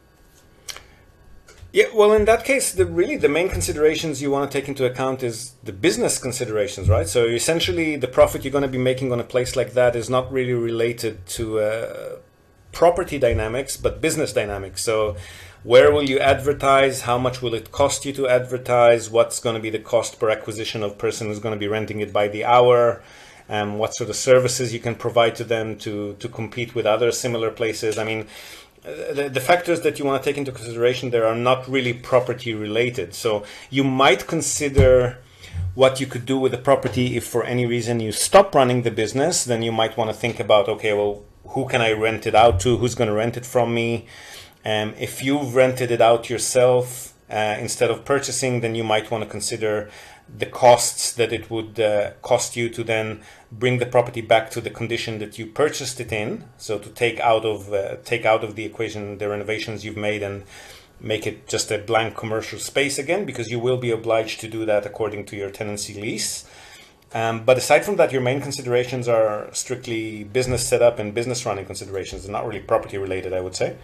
Yeah, well, in that case, the main considerations you want to take into account is the business considerations, right? So essentially, the profit you're going to be making on a place like that is not really related to property dynamics, but business dynamics. So where will you advertise? How much will it cost you to advertise? What's going to be the cost per acquisition of person who's going to be renting it by the hour? What sort of services you can provide to them to compete with other similar places? I mean, the factors that you want to take into consideration there are not really property related. So you might consider what you could do with the property if for any reason you stop running the business. Then you might want to think about, okay, well, who can I rent it out to? Who's going to rent it from me? If you've rented it out yourself instead of purchasing, then you might want to consider the costs that it would cost you to then bring the property back to the condition that you purchased it in. So to take out of the equation the renovations you've made and make it just a blank commercial space again, because you will be obliged to do that according to your tenancy lease. But aside from that, your main considerations are strictly business setup and business running considerations. They're not really property related, I would say.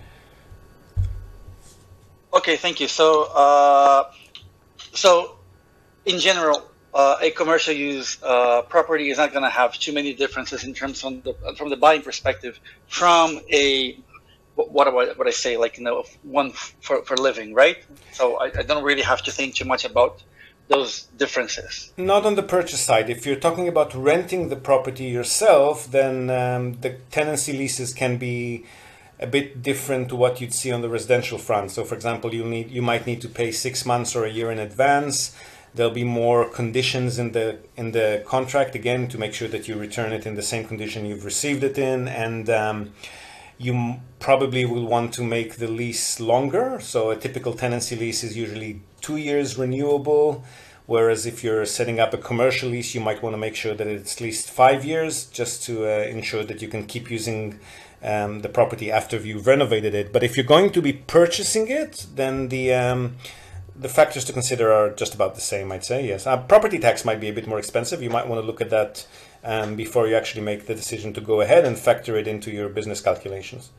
Okay, thank you. So in general, a commercial use property is not going to have too many differences in terms from the buying perspective from a what I say, like, one for living, right? So I don't really have to think too much about those differences. Not on the purchase side. If you're talking about renting the property yourself, then the tenancy leases can be a bit different to what you'd see on the residential front. So, for example, you might need to pay 6 months or a year in advance. There'll be more conditions in the contract, again, to make sure that you return it in the same condition you've received it in, and you probably will want to make the lease longer. So a typical tenancy lease is usually 2 years renewable, whereas if you're setting up a commercial lease, you might want to make sure that it's at least 5 years, just to ensure that you can keep using the property after you've renovated it. But if you're going to be purchasing it, then the factors to consider are just about the same, I'd say. Yes, property tax might be a bit more expensive. You might want to look at that before you actually make the decision to go ahead and factor it into your business calculations.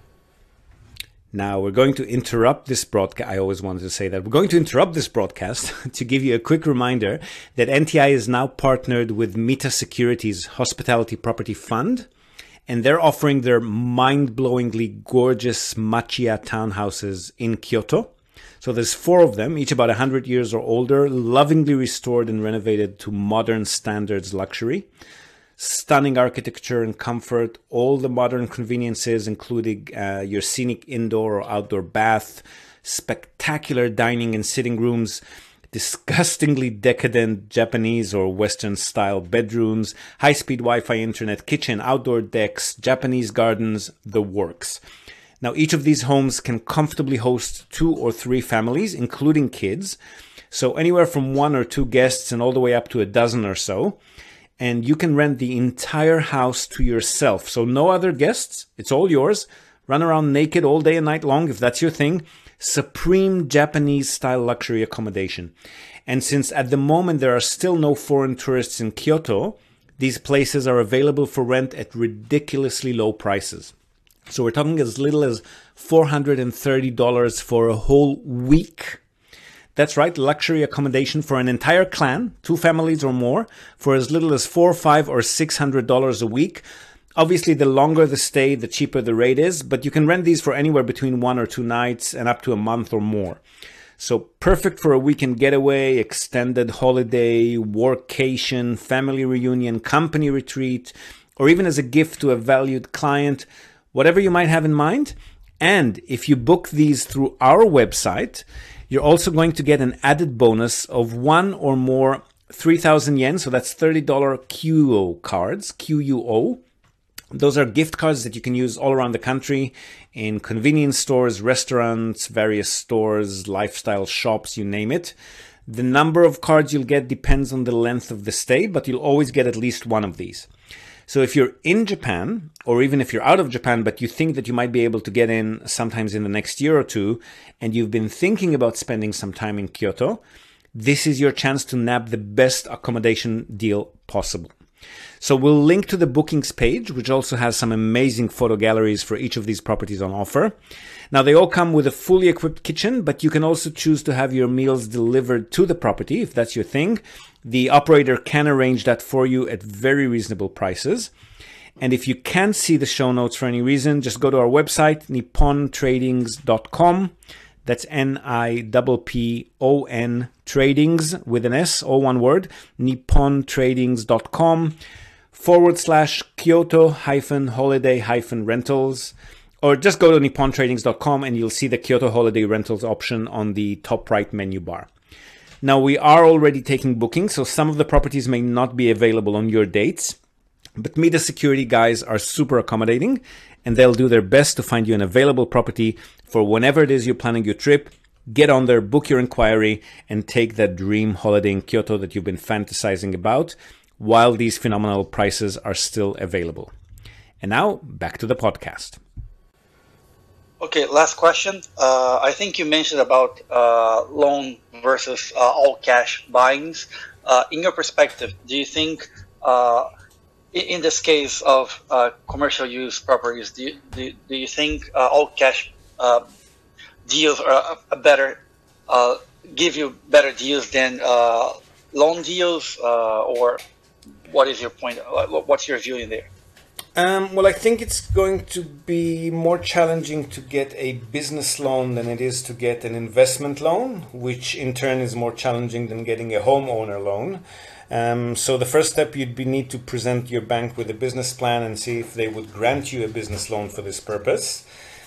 Now, we're going to interrupt this broadcast. I always wanted to say that. We're going to interrupt this broadcast to give you a quick reminder that NTI is now partnered with Mita Securities Hospitality Property Fund, and they're offering their mind-blowingly gorgeous Machiya townhouses in Kyoto. So there's 4 of them, each about 100 years or older, lovingly restored and renovated to modern standards luxury. Stunning architecture and comfort, all the modern conveniences, including your scenic indoor or outdoor bath, spectacular dining and sitting rooms, disgustingly decadent Japanese or Western style bedrooms, high-speed Wi-Fi internet, kitchen, outdoor decks, Japanese gardens, the works. Now, each of these homes can comfortably host 2 or 3 families, including kids. So anywhere from 1 or 2 guests and all the way up to a dozen or so. And you can rent the entire house to yourself. So no other guests. It's all yours. Run around naked all day and night long if that's your thing. Supreme Japanese style luxury accommodation. And since at the moment there are still no foreign tourists in Kyoto, these places are available for rent at ridiculously low prices. So we're talking as little as $430 for a whole week. That's right, luxury accommodation for an entire clan, 2 families or more, for as little as $400, $500, or $600 a week. Obviously, the longer the stay, the cheaper the rate is, but you can rent these for anywhere between 1 or 2 nights and up to a month or more. So perfect for a weekend getaway, extended holiday, workation, family reunion, company retreat, or even as a gift to a valued client, whatever you might have in mind. And if you book these through our website, you're also going to get an added bonus of 1 or more 3,000 yen, so that's $30 QUO cards, QUO. Those are gift cards that you can use all around the country in convenience stores, restaurants, various stores, lifestyle shops, you name it. The number of cards you'll get depends on the length of the stay, but you'll always get at least 1 of these. So if you're in Japan, or even if you're out of Japan, but you think that you might be able to get in sometimes in the next year or 2, and you've been thinking about spending some time in Kyoto, this is your chance to nab the best accommodation deal possible. So we'll link to the bookings page, which also has some amazing photo galleries for each of these properties on offer. Now, they all come with a fully equipped kitchen, but you can also choose to have your meals delivered to the property if that's your thing. The operator can arrange that for you at very reasonable prices. And if you can't see the show notes for any reason, just go to our website, nippontradings.com. That's NIPPON Tradings with an S, all one word, nippontradings.com/Kyoto-holiday-rentals. Or just go to nippontradings.com and you'll see the Kyoto Holiday Rentals option on the top right menu bar. Now, we are already taking bookings, so some of the properties may not be available on your dates. But Mita Security guys are super accommodating, and they'll do their best to find you an available property for whenever it is you're planning your trip. Get on there, book your inquiry, and take that dream holiday in Kyoto that you've been fantasizing about while these phenomenal prices are still available. And now, back to the podcast. Okay, last question. I think you mentioned about loan versus all cash buyings. In your perspective, do you think in this case of commercial use properties, do you think all cash deals are better, give you better deals than loan deals, or what is your point? What's your view in there? Well, I think it's going to be more challenging to get a business loan than it is to get an investment loan, which in turn is more challenging than getting a homeowner loan. So the first step, need to present your bank with a business plan and see if they would grant you a business loan for this purpose.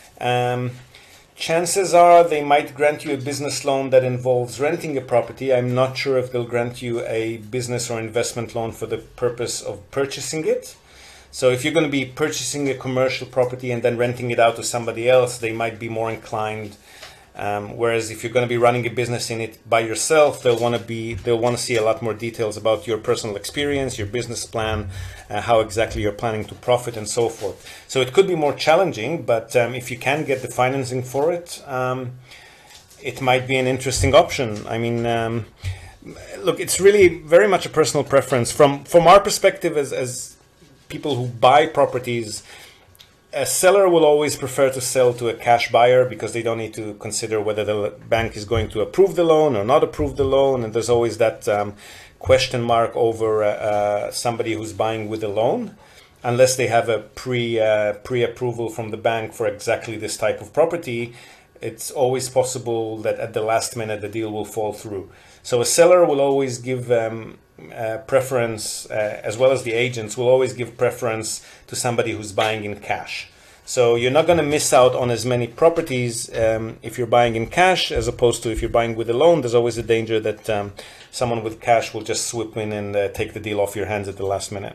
Chances are they might grant you a business loan that involves renting a property. I'm not sure if they'll grant you a business or investment loan for the purpose of purchasing it. So if you're going to be purchasing a commercial property and then renting it out to somebody else, they might be more inclined. Whereas if you're going to be running a business in it by yourself, they'll want to see a lot more details about your personal experience, your business plan, how exactly you're planning to profit, and so forth. So it could be more challenging, but if you can get the financing for it, it might be an interesting option. I mean, look, it's really very much a personal preference. From our perspective as people who buy properties, a seller will always prefer to sell to a cash buyer because they don't need to consider whether the bank is going to approve the loan or not approve the loan. And there's always that question mark over somebody who's buying with a loan, unless they have a pre-approval from the bank for exactly this type of property. It's always possible that at the last minute the deal will fall through. So a seller will always give preference, as well as the agents will always give preference to somebody who's buying in cash. So you're not going to miss out on as many properties if you're buying in cash as opposed to if you're buying with a loan. There's always a danger that someone with cash will just swoop in and take the deal off your hands at the last minute.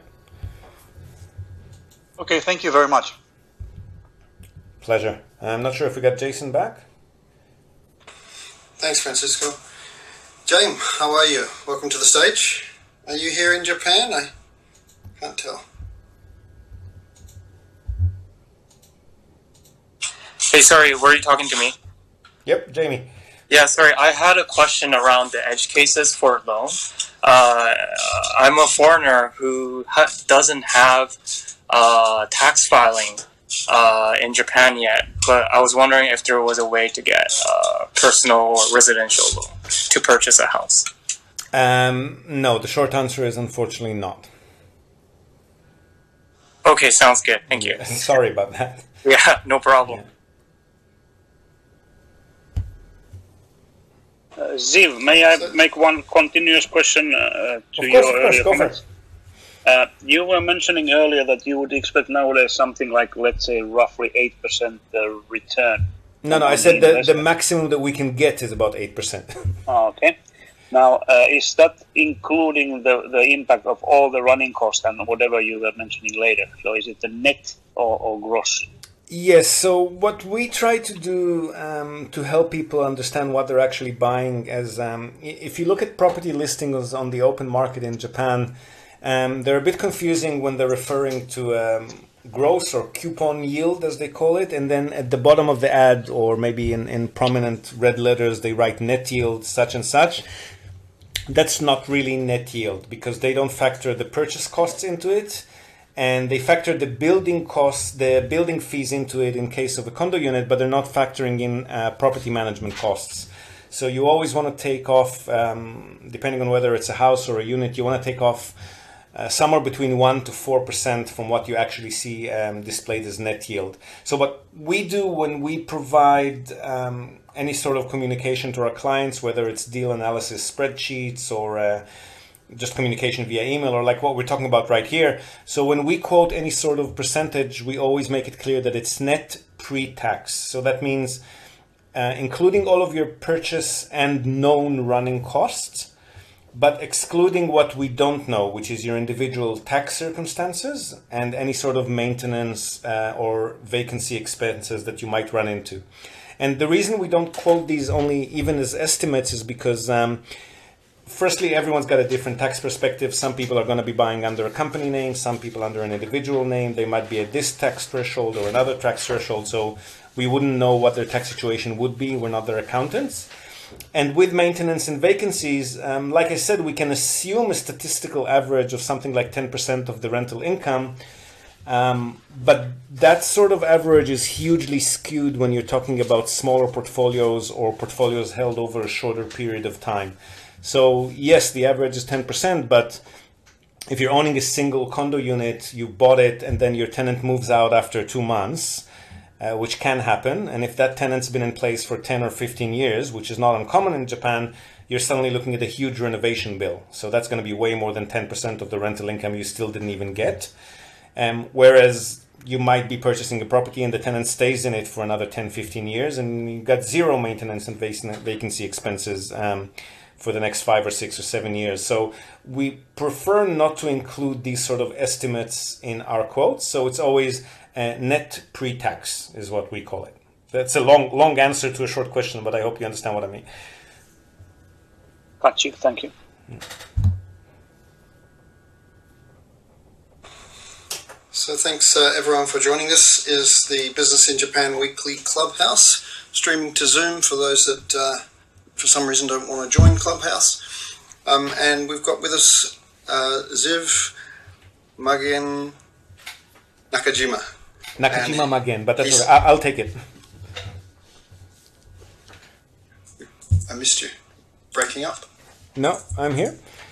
Okay, thank you very much. Pleasure. I'm not sure if we got Jason back. Thanks, Francisco. James, how are you? Welcome to the stage. Are you here in Japan? I can't tell. Hey, sorry, were you talking to me? Yep, Jamie. Yeah, sorry, I had a question around the edge cases for loan. I'm a foreigner who doesn't have tax filing in Japan yet, but I was wondering if there was a way to get personal or residential loan to purchase a house. No, the short answer is unfortunately not. Okay, sounds good. Thank you. Sorry about that. Yeah, no problem. Ziv, may I make one continuous question to your earlier comments? You were mentioning earlier that you would expect nowadays something like, let's say, roughly 8% return. No, I said the maximum that we can get is about 8%. Okay. Now, is that including the impact of all the running costs and whatever you were mentioning later? So is it the net or gross? Yes, so what we try to do to help people understand what they're actually buying is, if you look at property listings on the open market in Japan, they're a bit confusing when they're referring to gross or coupon yield, as they call it, and then at the bottom of the ad, or maybe in prominent red letters, they write net yield such and such. That's not really net yield because they don't factor the purchase costs into it, and they factor the building costs, the building fees into it in case of a condo unit, but they're not factoring in property management costs. So you always want to take off, depending on whether it's a house or a unit, you want to take off somewhere between 1 to 4% from what you actually see displayed as net yield. So what we do when we provide any sort of communication to our clients, whether it's deal analysis spreadsheets or just communication via email, or like what we're talking about right here. So when we quote any sort of percentage, we always make it clear that it's net pre-tax. So that means including all of your purchase and known running costs, but excluding what we don't know, which is your individual tax circumstances and any sort of maintenance or vacancy expenses that you might run into. And the reason we don't quote these only even as estimates is because firstly, everyone's got a different tax perspective. Some people are going to be buying under a company name, some people under an individual name. They might be at this tax threshold or another tax threshold, so we wouldn't know what their tax situation would be. We're not their accountants. And with maintenance and vacancies, like I said, we can assume a statistical average of something like 10% of the rental income. But that sort of average is hugely skewed when you're talking about smaller portfolios or portfolios held over a shorter period of time. So yes, the average is 10%, but if you're owning a single condo unit, you bought it and then your tenant moves out after 2 months, which can happen. And if that tenant's been in place for 10 or 15 years, which is not uncommon in Japan, you're suddenly looking at a huge renovation bill. So that's going to be way more than 10% of the rental income you still didn't even get. Whereas you might be purchasing a property and the tenant stays in it for another 10, 15 years and you've got zero maintenance and vacancy expenses for the next 5 or 6 or 7 years. So we prefer not to include these sort of estimates in our quotes. So it's always net pre-tax is what we call it. That's a long answer to a short question, but I hope you understand what I mean. Got you. Thank you. So thanks everyone for joining us. This is the Business in Japan Weekly Clubhouse, streaming to Zoom for those that for some reason don't want to join Clubhouse. And we've got with us Ziv Magen Nakajima. Nakajima Magen, but that's okay. I'll take it. I missed you. Breaking up? No, I'm here.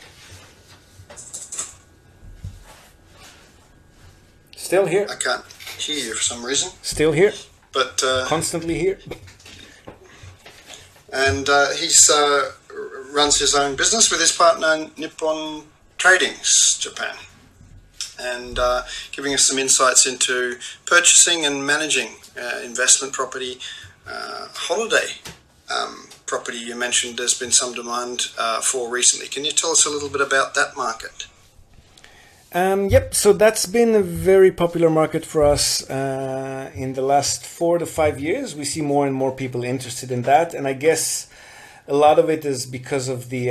Still here. I can't hear you for some reason. Still here. But constantly here. And he's runs his own business with his partner Nippon Tradings Japan, and giving us some insights into purchasing and managing investment property, holiday property. You mentioned there's been some demand for recently. Can you tell us a little bit about that market? Yep, so that's been a very popular market for us in the last 4 to 5 years. We see more and more people interested in that, and I guess a lot of it is because of the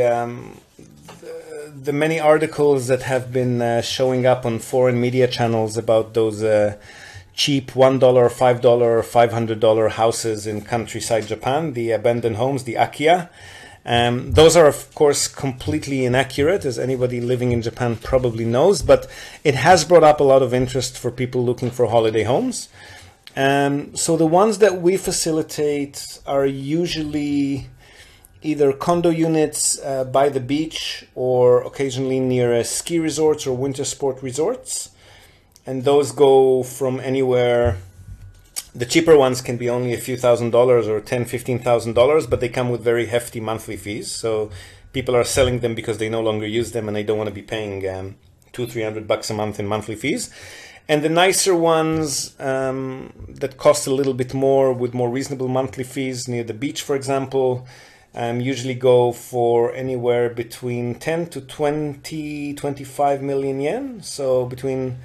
many articles that have been showing up on foreign media channels about those cheap $1, $5, $500 houses in countryside Japan, the abandoned homes, the Akiya. Those are, of course, completely inaccurate, as anybody living in Japan probably knows, but it has brought up a lot of interest for people looking for holiday homes. So the ones that we facilitate are usually either condo units by the beach or occasionally near ski resorts or winter sport resorts. And those go from anywhere. The cheaper ones can be only a few $1,000s or $10,000, $15,000, but they come with very hefty monthly fees. So people are selling them because they no longer use them and they don't want to be paying $200-300 a month in monthly fees. And the nicer ones that cost a little bit more with more reasonable monthly fees near the beach, for example, usually go for anywhere between 10 to 20, 25 million yen. So between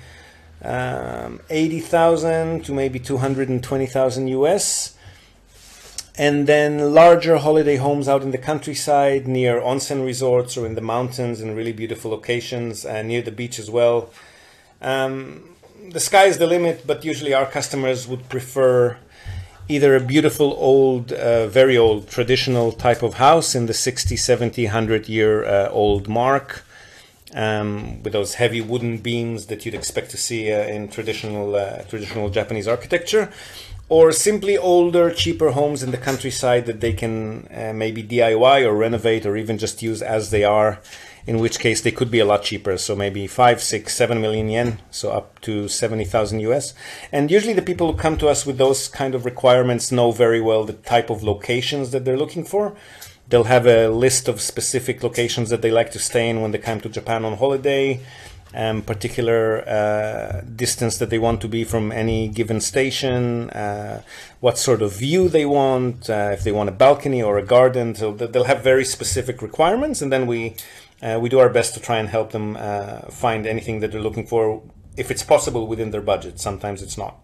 80,000 to maybe 220,000 US. And then larger holiday homes out in the countryside near onsen resorts or in the mountains in really beautiful locations near the beach as well. The sky is the limit, but usually our customers would prefer either a beautiful old, very old traditional type of house in the 60, 70, 100-year old mark, with those heavy wooden beams that you'd expect to see in traditional Japanese architecture, or simply older, cheaper homes in the countryside that they can maybe DIY or renovate or even just use as they are, in which case they could be a lot cheaper. So maybe 5, 6, 7 million yen, so up to 70,000 US. And usually the people who come to us with those kind of requirements know very well the type of locations that they're looking for. They'll have a list of specific locations that they like to stay in when they come to Japan on holiday, particular distance that they want to be from any given station, what sort of view they want, if they want a balcony or a garden. So they'll have very specific requirements, and then we do our best to try and help them find anything that they're looking for, if it's possible within their budget. Sometimes it's not.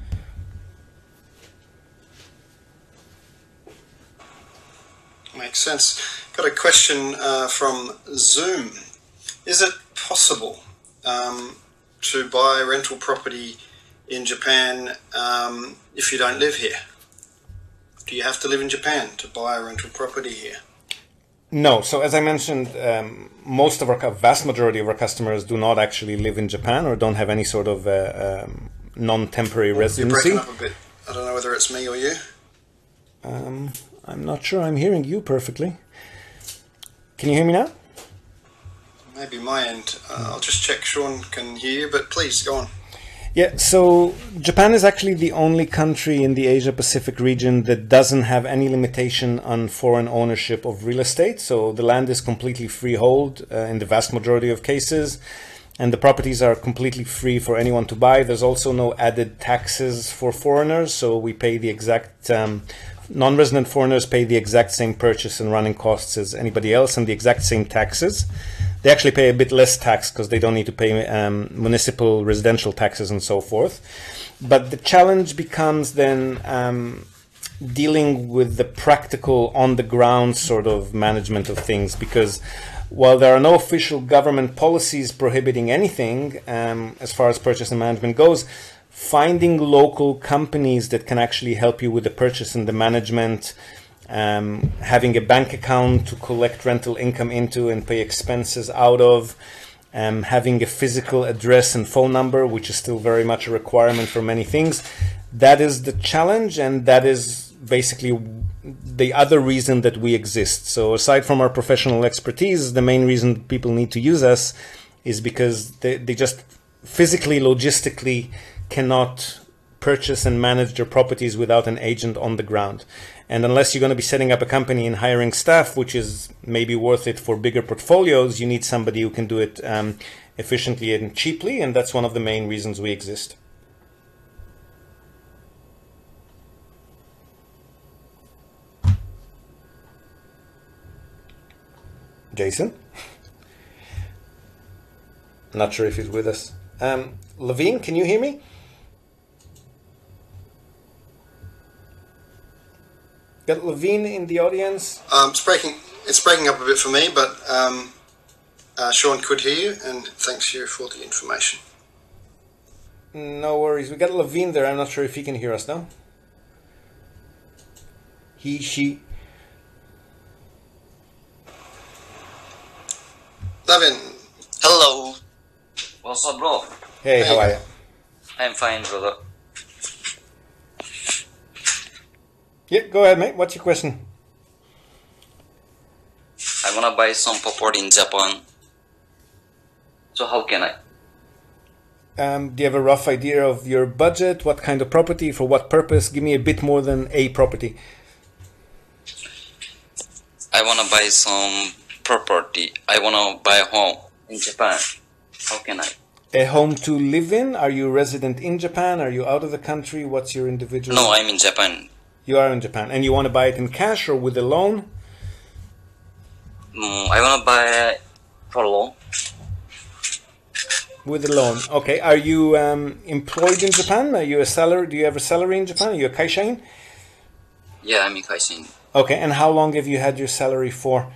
Makes sense. Got a question from Zoom. Is it possible to buy rental property in Japan if you don't live here? Do you have to live in Japan to buy a rental property here? No. So as I mentioned, most of our vast majority of our customers do not actually live in Japan or don't have any sort of non-temporary residency. You're breaking up a bit. I don't know whether it's me or you. I'm not sure I'm hearing you perfectly. Can you hear me now? Maybe my end. I'll just check Sean can hear you, but please go on. Yeah, so Japan is actually the only country in the Asia Pacific region that doesn't have any limitation on foreign ownership of real estate. So the land is completely freehold in the vast majority of cases, and the properties are completely free for anyone to buy. There's also no added taxes for foreigners, so we pay the exact non-resident foreigners pay the exact same purchase and running costs as anybody else, and the exact same taxes. They actually pay a bit less tax because they don't need to pay municipal residential taxes and so forth. But the challenge becomes then dealing with the practical, on-the-ground sort of management of things, because while there are no official government policies prohibiting anything as far as purchase and management goes, finding local companies that can actually help you with the purchase and the management, having a bank account to collect rental income into and pay expenses out of, having a physical address and phone number, which is still very much a requirement for many things. That is the challenge, and that is basically the other reason that we exist. So aside from our professional expertise, the main reason people need to use us is because they just physically, logistically cannot purchase and manage their properties without an agent on the ground. And unless you're going to be setting up a company and hiring staff, which is maybe worth it for bigger portfolios, you need somebody who can do it efficiently and cheaply, and that's one of the main reasons we exist. Jason? Not sure if he's with us. Levine, can you hear me? Got Levine in the audience? It's breaking up a bit for me, but Sean could hear you, and thanks you for the information. No worries. We got Levine there. I'm not sure if he can hear us now. He, she. Levin. Hello. What's up, bro? Hey, how are you? I'm fine, brother. Yeah, go ahead, mate. What's your question? I wanna buy some property in Japan. So how can I? Do you have a rough idea of your budget? What kind of property? For what purpose? Give me a bit more than a property. I wanna buy some property. I wanna buy a home in Japan. How can I? A home to live in? Are you resident in Japan? Are you out of the country? What's your individual? No, I'm in Japan. You are in Japan. And you want to buy it in cash or with a loan? I wanna buy for a loan. With a loan. Okay. Are you employed in Japan? Are you a salary? Do you have a salary in Japan? Are you a kaishain? Yeah, I'm in Kaishin. Okay. And how long have you had your salary for?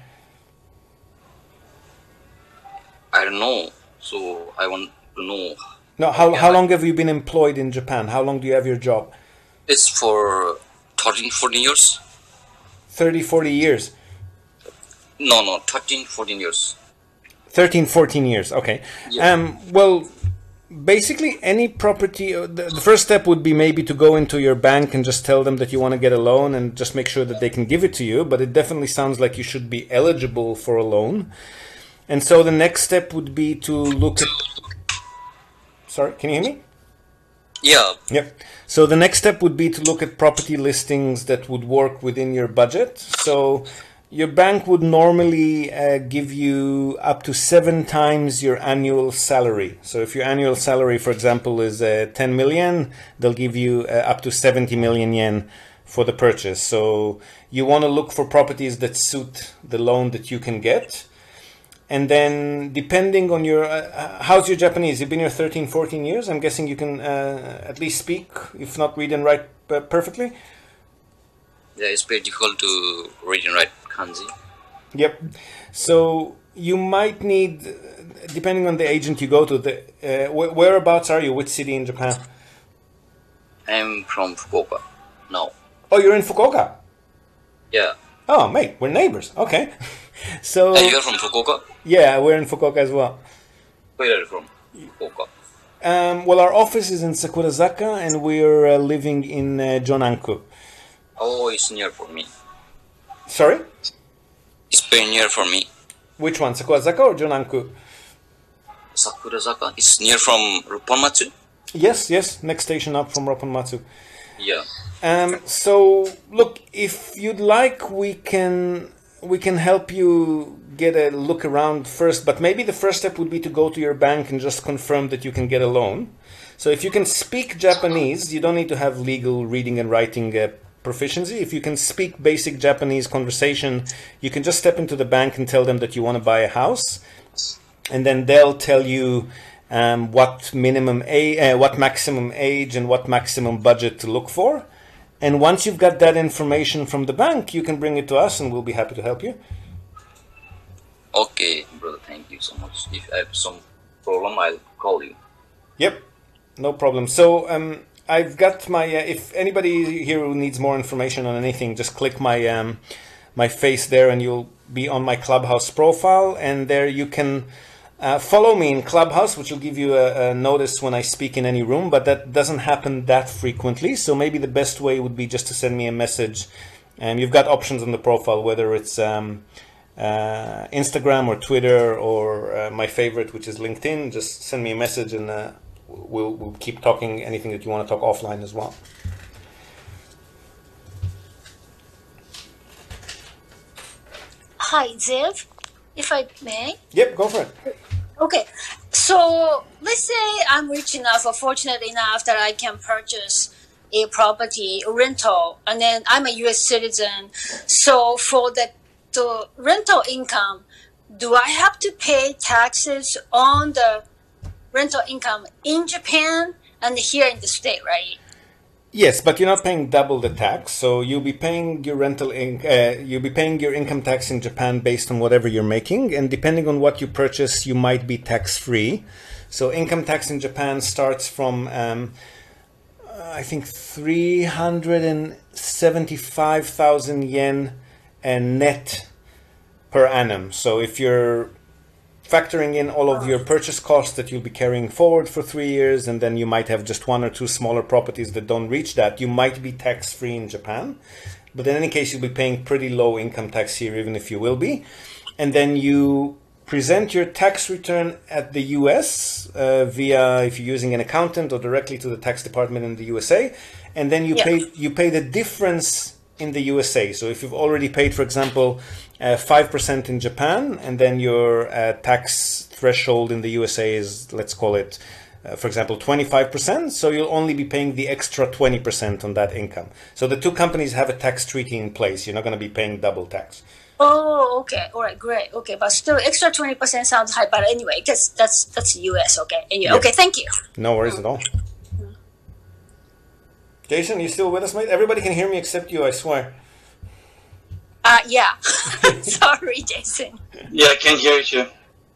I don't know. So I want to know. No. How long have you been employed in Japan? How long do you have your job? It's for 13, 14 years. 30, 40 years. No, 13, 14 years. 13, 14 years. Okay. Yeah. Well, basically any property, the first step would be maybe to go into your bank and just tell them that you want to get a loan and just make sure that they can give it to you. But it definitely sounds like you should be eligible for a loan. And so the next step would be to look at... Sorry, can you hear me? Yeah. Yep. So the next step would be to look at property listings that would work within your budget. So your bank would normally give you up to 7 times your annual salary. So if your annual salary, for example, is 10 million, they'll give you up to 70 million yen for the purchase. So you want to look for properties that suit the loan that you can get. And then depending on your, how's your Japanese? You've been here 13, 14 years. I'm guessing you can at least speak, if not read and write perfectly. Yeah, it's pretty difficult to read and write kanji. Yep. So you might need, depending on the agent you go to, whereabouts are you? Which city in Japan? I'm from Fukuoka. No. Oh, you're in Fukuoka? Yeah. Oh, mate, we're neighbors. Okay. So. You're from Fukuoka? Yeah, we're in Fukuoka as well. Where are you from? Fukuoka. Well, our office is in Sakurazaka, and we're living in Jonanku. Oh, it's near for me. Sorry? It's very near for me. Which one, Sakurazaka or Jonanku? Sakurazaka. It's near from Ropponmatsu. Yes, next station up from Ropponmatsu. Yeah. So look, if you'd like, we can help you get a look around first, but maybe the first step would be to go to your bank and just confirm that you can get a loan. So if you can speak Japanese, you don't need to have legal reading and writing proficiency. If you can speak basic Japanese conversation, you can just step into the bank and tell them that you want to buy a house, and then they'll tell you what maximum age and what maximum budget to look for. And once you've got that information from the bank, you can bring it to us and we'll be happy to help you. Okay, brother, thank you so much. If I have some problem, I'll call you. Yep, no problem. So I've got my, if anybody here who needs more information on anything, just click my my face there and you'll be on my Clubhouse profile, and there you can follow me in Clubhouse, which will give you a notice when I speak in any room, but that doesn't happen that frequently. So maybe the best way would be just to send me a message. And you've got options on the profile, whether it's Instagram or Twitter or my favorite, which is LinkedIn. Just send me a message and we'll keep talking anything that you want to talk offline as well. Hi, Zev, if I may. Yep, go for it. Okay, so let's say I'm rich enough or fortunate enough that I can purchase a property, a rental, and then I'm a U.S. citizen. So for the rental income, do I have to pay taxes on the rental income in Japan and here in the state, right? Yes, but you're not paying double the tax. So you'll be paying your you'll be paying your income tax in Japan based on whatever you're making, and depending on what you purchase, you might be tax-free. So income tax in Japan starts from I think 375,000 yen and net per annum. So if you're factoring in all of your purchase costs that you'll be carrying forward for 3 years, and then you might have just one or two smaller properties that don't reach that, you might be tax-free in Japan. But in any case, you'll be paying pretty low income tax here, even if you will be. And then you present your tax return at the US via, if you're using an accountant, or directly to the tax department in the USA. And then you pay the difference in the USA. So if you've already paid, for example, 5% in Japan, and then your tax threshold in the USA is, let's call it, for example, 25%. So you'll only be paying the extra 20% on that income. So the two companies have a tax treaty in place. You're not going to be paying double tax. Oh, okay. All right, great. Okay, but still, extra 20% sounds high. But anyway, because that's US. Okay. Anyway, Yeah. okay. Thank you. No worries at all. Jason, you still with us, mate? Everybody can hear me except you, I swear. Yeah. Sorry, Jason. Yeah, I can hear you.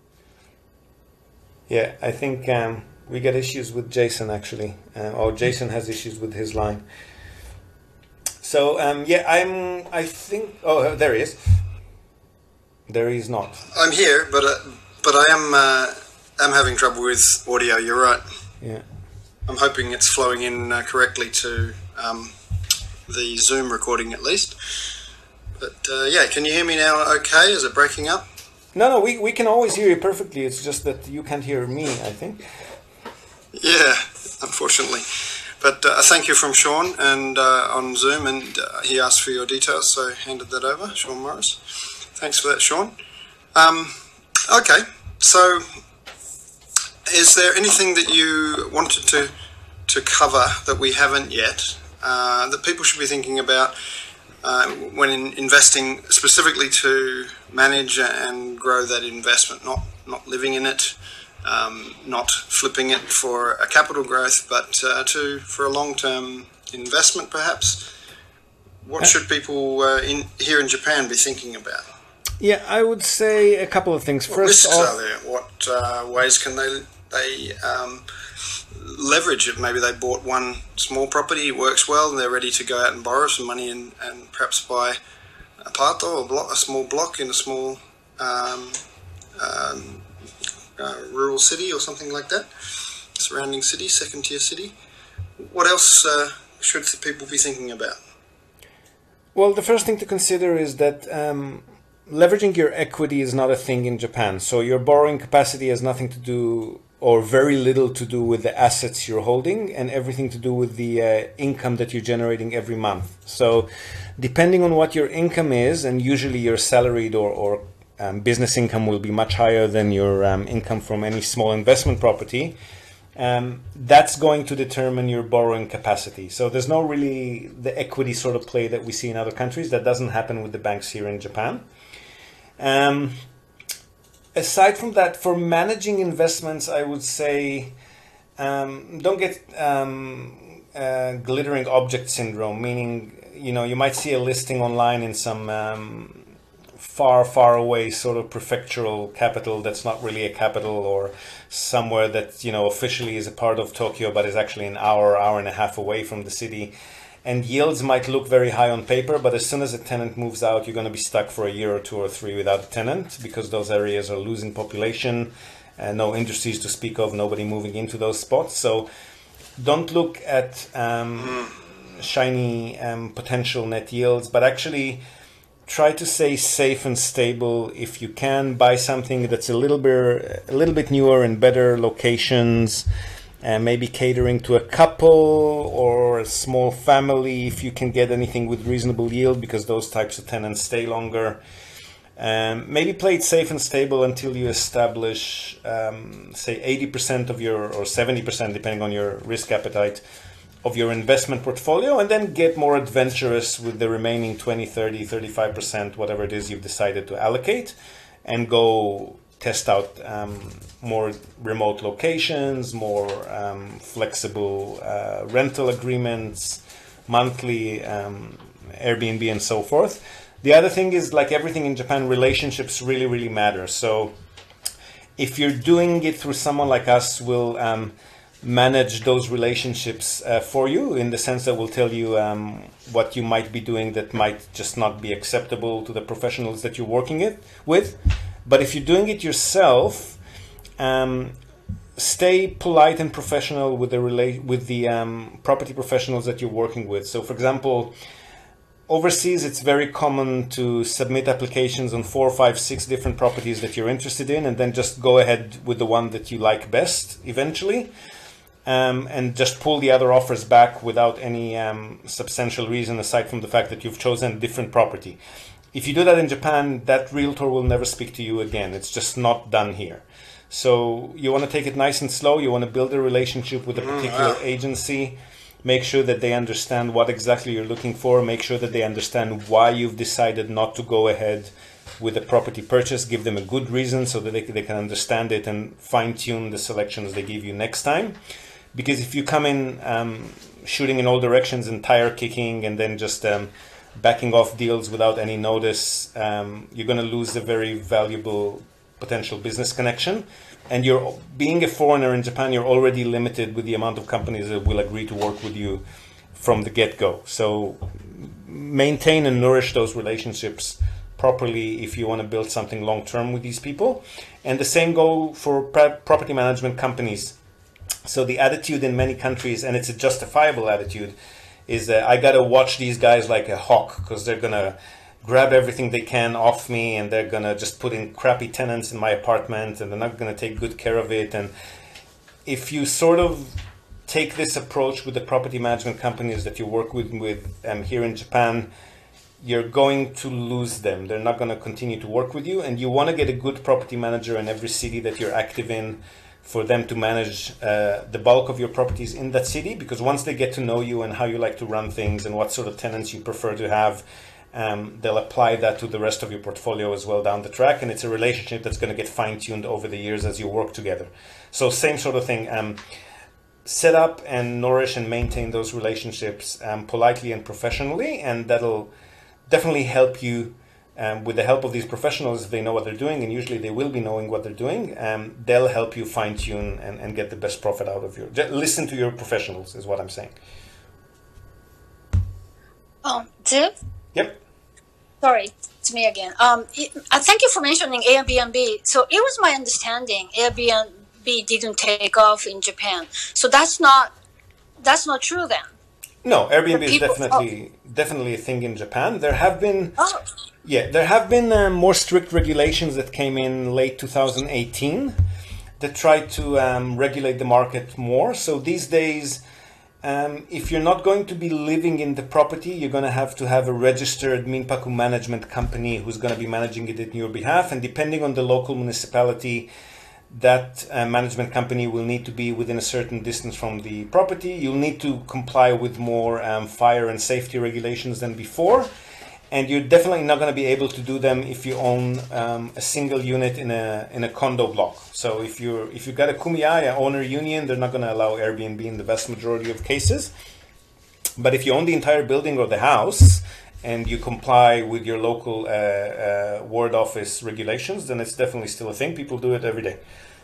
Yeah, I think we got issues with Jason, actually. Or Jason has issues with his line. So, I think... Oh, there he is. There he is not. I'm here, but I am having trouble with audio. You're right. Yeah. I'm hoping it's flowing in correctly to the Zoom recording at least. But can you hear me now okay? Is it breaking up? No, we can always hear you perfectly. It's just that you can't hear me, I think. Yeah, unfortunately. But thank you from Sean and on Zoom, and he asked for your details, so I handed that over, Sean Morris. Thanks for that, Sean. Okay, so is there anything that you wanted to cover that we haven't yet, that people should be thinking about when investing, specifically to manage and grow that investment, not living in it, not flipping it for a capital growth, but for a long-term investment, perhaps? What should people here in Japan be thinking about? Yeah, I would say a couple of things. What risks are there? What ways can they leverage it? Maybe they bought one small property, it works well, and they're ready to go out and borrow some money and perhaps buy a part or a small block in a small rural city or something like that, surrounding city, second-tier city. What else should people be thinking about? Well, the first thing to consider is that leveraging your equity is not a thing in Japan. So your borrowing capacity has nothing to do, or very little to do, with the assets you're holding, and everything to do with the income that you're generating every month. So depending on what your income is, and usually your salaried or business income will be much higher than your income from any small investment property, that's going to determine your borrowing capacity. So there's no really the equity sort of play that we see in other countries. That doesn't happen with the banks here in Japan. Aside from that, for managing investments, I would say don't get glittering object syndrome, meaning, you might see a listing online in some far away sort of prefectural capital that's not really a capital, or somewhere that, officially is a part of Tokyo, but is actually an hour and a half away from the city. And yields might look very high on paper, but as soon as a tenant moves out, you're going to be stuck for a year or 2 or 3 without a tenant, because those areas are losing population and no industries to speak of, nobody moving into those spots. So don't look at shiny potential net yields, but actually try to stay safe and stable. If you can, buy something that's a little bit newer in better locations, and maybe catering to a couple or a small family if you can get anything with reasonable yield, because those types of tenants stay longer. Maybe play it safe and stable until you establish, say, 80% of your, or 70%, depending on your risk appetite, of your investment portfolio, and then get more adventurous with the remaining 20, 30, 35%, whatever it is you've decided to allocate, and go test out more remote locations, more flexible rental agreements, monthly Airbnb, and so forth. The other thing is, like everything in Japan, relationships really matter. So if you're doing it through someone like us, we'll manage those relationships for you, in the sense that we'll tell you what you might be doing that might just not be acceptable to the professionals that you're working with. But if you're doing it yourself, stay polite and professional with the property professionals that you're working with. So, for example, overseas, it's very common to submit applications on 4, 5, 6 different properties that you're interested in, and then just go ahead with the one that you like best eventually, and just pull the other offers back without any substantial reason aside from the fact that you've chosen a different property. If you do that in Japan, that realtor will never speak to you again. It's just not done here. So you want to take it nice and slow. You want to build a relationship with a particular agency. Make sure that they understand what exactly you're looking for. Make sure that they understand why you've decided not to go ahead with a property purchase. Give them a good reason so that they can understand it and fine-tune the selections they give you next time. Because if you come in shooting in all directions and tire kicking, and then just backing off deals without any notice, you're going to lose a very valuable potential business connection. And you're being a foreigner in Japan, you're already limited with the amount of companies that will agree to work with you from the get-go. So maintain and nourish those relationships properly if you want to build something long-term with these people. And the same go for property management companies. So the attitude in many countries, and it's a justifiable attitude, is that I got to watch these guys like a hawk, because they're going to grab everything they can off me, and they're going to just put in crappy tenants in my apartment, and they're not going to take good care of it. And if you sort of take this approach with the property management companies that you work with here in Japan, you're going to lose them. They're not going to continue to work with you, and you want to get a good property manager in every city that you're active in, for them to manage the bulk of your properties in that city, because once they get to know you and how you like to run things and what sort of tenants you prefer to have, they'll apply that to the rest of your portfolio as well down the track, and it's a relationship that's going to get fine-tuned over the years as you work together. So same sort of thing. Set up and nourish and maintain those relationships politely and professionally, and that'll definitely help you. With the help of these professionals, if they know what they're doing, and usually they will be knowing what they're doing, they'll help you fine-tune and get the best profit out of listen to your professionals, is what I'm saying. Ziv? Yep. Sorry, it's me again. Thank you for mentioning Airbnb. So it was my understanding Airbnb didn't take off in Japan. So that's not true then. No, Airbnb is definitely a thing in Japan. There have been Yeah, there have been more strict regulations that came in late 2018 that try to regulate the market more. So these days, if you're not going to be living in the property, you're going to have a registered Minpaku management company who's going to be managing it on your behalf. And depending on the local municipality, that management company will need to be within a certain distance from the property. You'll need to comply with more fire and safety regulations than before. And you're definitely not going to be able to do them if you own a single unit in a condo block. So if you've got a kumiya, an owner union, they're not going to allow Airbnb in the vast majority of cases. But if you own the entire building or the house and you comply with your local ward office regulations, then it's definitely still a thing. People do it every day.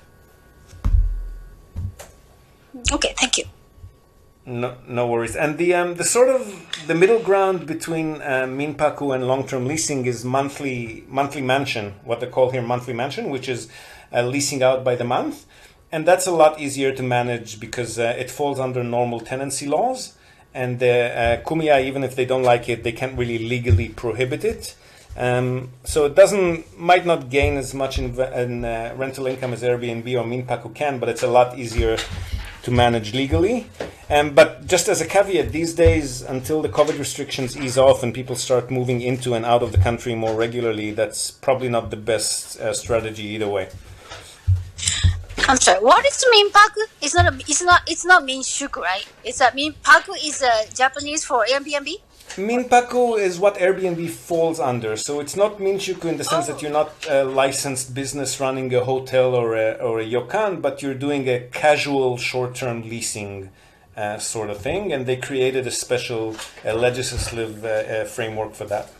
Okay, thank you. No worries. And the sort of the middle ground between Minpaku and long-term leasing is monthly mansion, what they call here monthly mansion, which is leasing out by the month. And that's a lot easier to manage because it falls under normal tenancy laws. And the kumiya, even if they don't like it, they can't really legally prohibit it. So it might not gain as much in rental income as Airbnb or Minpaku can, but it's a lot easier to manage legally. But just as a caveat, these days, until the COVID restrictions ease off and people start moving into and out of the country more regularly, that's probably not the best strategy either way. I'm sorry. What is Minpaku? It's not Minshuku, right? It's a Minpaku is Japanese for Airbnb. Minpaku is what Airbnb falls under. So it's not Minshuku in the sense that you're not a licensed business running a hotel or a ryokan, but you're doing a casual short-term leasing sort of thing. And they created a special legislative framework for that.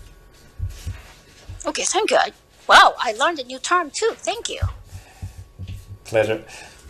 Okay, thank you. Wow, I learned a new term too. Thank you. Pleasure.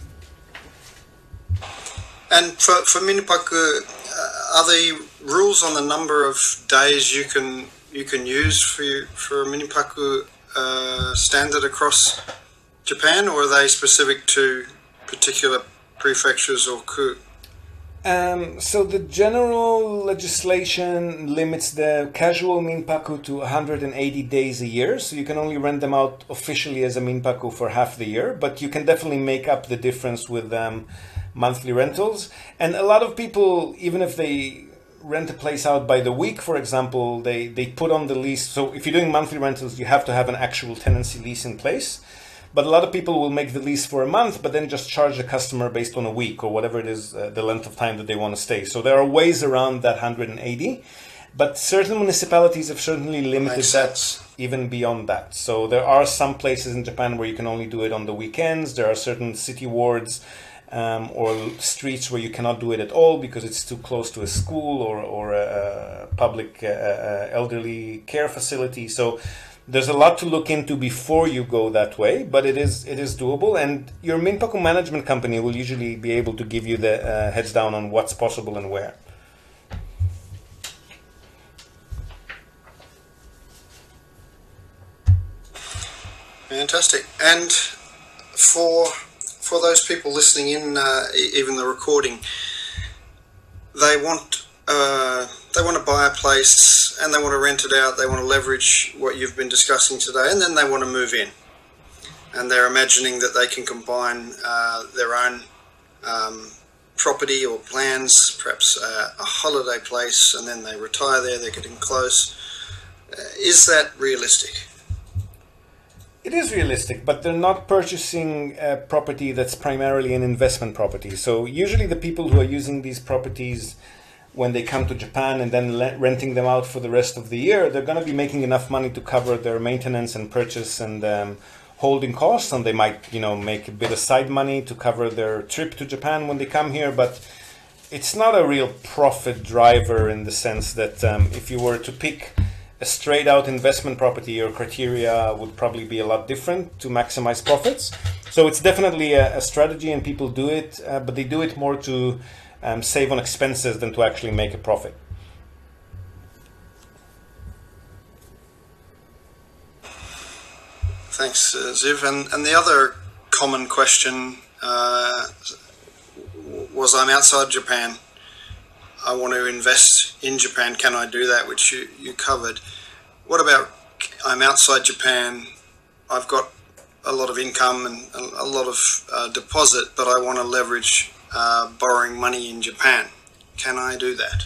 And for Minpaku, are there rules on the number of days you can use for a Minpaku standard across Japan, or are they specific to particular prefectures or ku? So the general legislation limits the casual Minpaku to 180 days a year. So you can only rent them out officially as a Minpaku for half the year, but you can definitely make up the difference with monthly rentals. And a lot of people, even if they rent a place out by the week, for example, they put on the lease. So if you're doing monthly rentals, you have to have an actual tenancy lease in place. But a lot of people will make the lease for a month, but then just charge the customer based on a week or whatever it is, the length of time that they want to stay. So there are ways around that 180, but certain municipalities have certainly limited that even beyond that. So there are some places in Japan where you can only do it on the weekends. There are certain city wards or streets where you cannot do it at all because it's too close to a school or a public elderly care facility. So there's a lot to look into before you go that way, but it is doable. And your Minpaku management company will usually be able to give you the heads down on what's possible and where. Fantastic. And for those people listening in, even the recording, they want to buy a place and they want to rent it out. They want to leverage what you've been discussing today, and then they want to move in. And they're imagining that they can combine their own property or plans, perhaps a holiday place, and then they retire there. They're getting close. Is that realistic? It is realistic, but they're not purchasing a property that's primarily an investment property. So usually the people who are using these properties when they come to Japan and then renting them out for the rest of the year, they're going to be making enough money to cover their maintenance and purchase and holding costs, and they might, make a bit of side money to cover their trip to Japan when they come here. But it's not a real profit driver in the sense that if you were to pick a straight out investment property, your criteria would probably be a lot different to maximize profits. So it's definitely a strategy, and people do it, but they do it more to save on expenses than to actually make a profit. Thanks, Ziv. And the other common question was, I'm outside Japan. I want to invest in Japan. Can I do that? Which you covered. What about I'm outside Japan. I've got a lot of income and a lot of deposit, but I want to leverage borrowing money in Japan. Can I do that?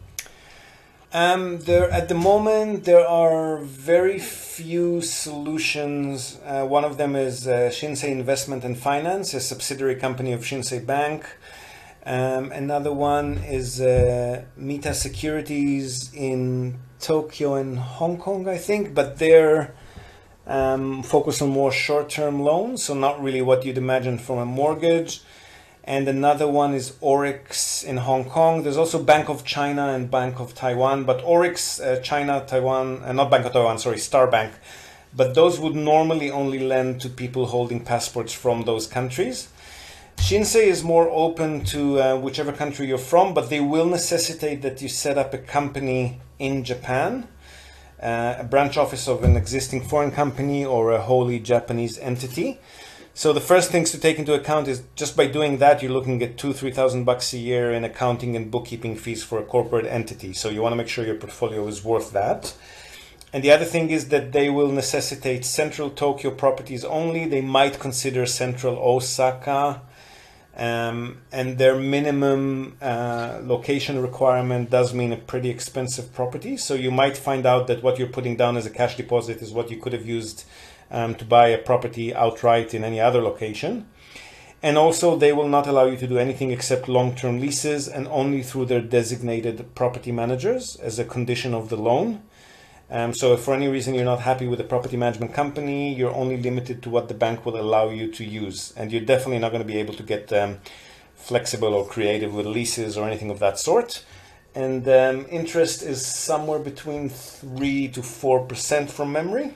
At the moment, there are very few solutions. One of them is Shinsei Investment and Finance, a subsidiary company of Shinsei Bank. Another one is Mita Securities in Tokyo and Hong Kong, I think, but they're focused on more short-term loans, so not really what you'd imagine from a mortgage. And another one is Orix in Hong Kong. There's also Bank of China and Bank of Taiwan, but Orix, China, Taiwan, not Bank of Taiwan, sorry, Star Bank. But those would normally only lend to people holding passports from those countries. Shinsei is more open to whichever country you're from, but they will necessitate that you set up a company in Japan, a branch office of an existing foreign company or a wholly Japanese entity. So the first things to take into account is just by doing that, you're looking at $2,000-3,000 a year in accounting and bookkeeping fees for a corporate entity. So you want to make sure your portfolio is worth that. And the other thing is that they will necessitate central Tokyo properties only. They might consider central Osaka. And their minimum location requirement does mean a pretty expensive property. So you might find out that what you're putting down as a cash deposit is what you could have used to buy a property outright in any other location. And also they will not allow you to do anything except long-term leases and only through their designated property managers as a condition of the loan. So if for any reason you're not happy with the property management company, you're only limited to what the bank will allow you to use. And you're definitely not going to be able to get flexible or creative with leases or anything of that sort. And interest is somewhere between 3 to 4% from memory.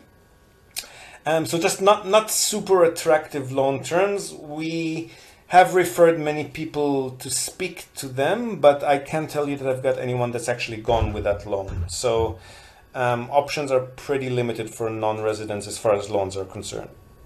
So just not super attractive loan terms. We have referred many people to speak to them, but I can't tell you that I've got anyone that's actually gone with that loan. So options are pretty limited for non-residents as far as loans are concerned.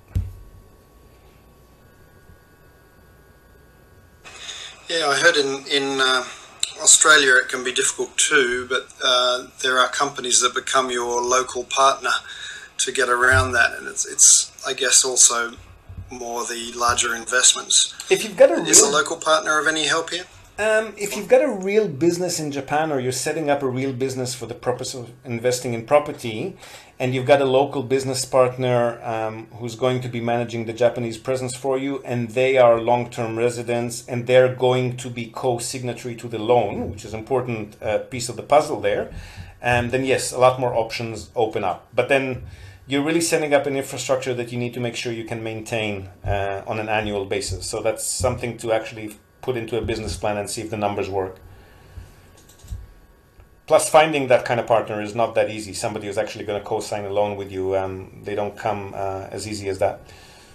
Yeah, I heard in Australia it can be difficult too, but there are companies that become your local partner to get around that, and it's I guess also more the larger investments. If you've got a Is a local partner of any help here? If you've got a real business in Japan, or you're setting up a real business for the purpose of investing in property, and you've got a local business partner who's going to be managing the Japanese presence for you, and they are long-term residents, and they're going to be co-signatory to the loan, which is an important piece of the puzzle there, then yes, a lot more options open up. But then you're really setting up an infrastructure that you need to make sure you can maintain on an annual basis. So that's something to actually put into a business plan and see if the numbers work. Plus, finding that kind of partner is not that easy. Somebody who's actually going to co-sign a loan with you, they don't come as easy as that.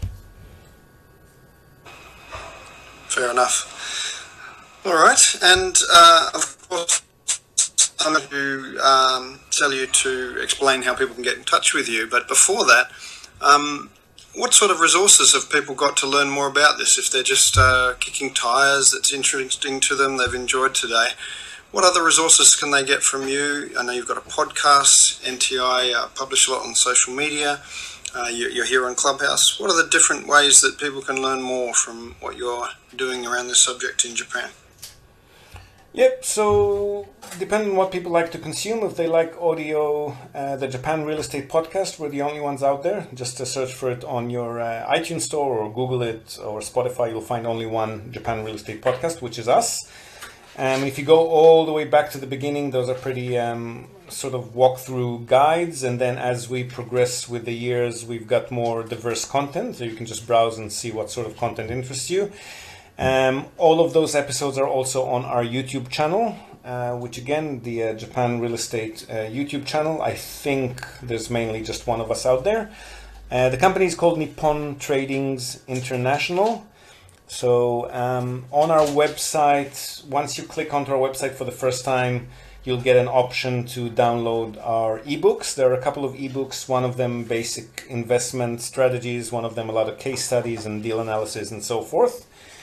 Fair enough. All right, and of course, I'm going to tell you to explain how people can get in touch with you. But before that, what sort of resources have people got to learn more about this? If they're just kicking tires, that's interesting to them, they've enjoyed today. What other resources can they get from you? I know you've got a podcast, NTI, publish a lot on social media. You're here on Clubhouse. What are the different ways that people can learn more from what you're doing around this subject in Japan? Yep, so depending on what people like to consume, if they like audio, the Japan Real Estate Podcast, we're the only ones out there. Just to search for it on your iTunes store or Google it or Spotify, you'll find only one Japan Real Estate Podcast, which is us. If you go all the way back to the beginning, those are pretty sort of walkthrough guides. And then as we progress with the years, we've got more diverse content. So you can just browse and see what sort of content interests you. All of those episodes are also on our YouTube channel, which again, the Japan Real Estate YouTube channel. I think there's mainly just one of us out there. The company is called Nippon Tradings International. So on our website, once you click onto our website for the first time, you'll get an option to download our ebooks. There are a couple of ebooks, one of them basic investment strategies, one of them a lot of case studies and deal analysis and so forth.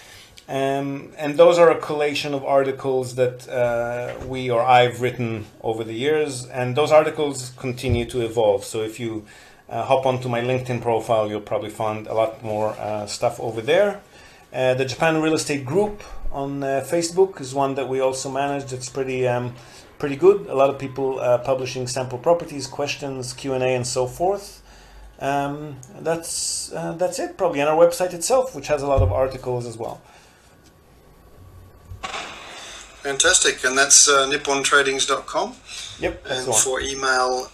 And those are a collation of articles that I've written over the years, and those articles continue to evolve. So if you hop onto my LinkedIn profile, you'll probably find a lot more stuff over there. The Japan Real Estate Group on Facebook is one that we also manage. It's pretty good. A lot of people publishing sample properties, questions, Q&A, and so forth. That's it probably. And our website itself, which has a lot of articles as well. Fantastic. And that's nippontradings.com. Yep, that's and the one. for email,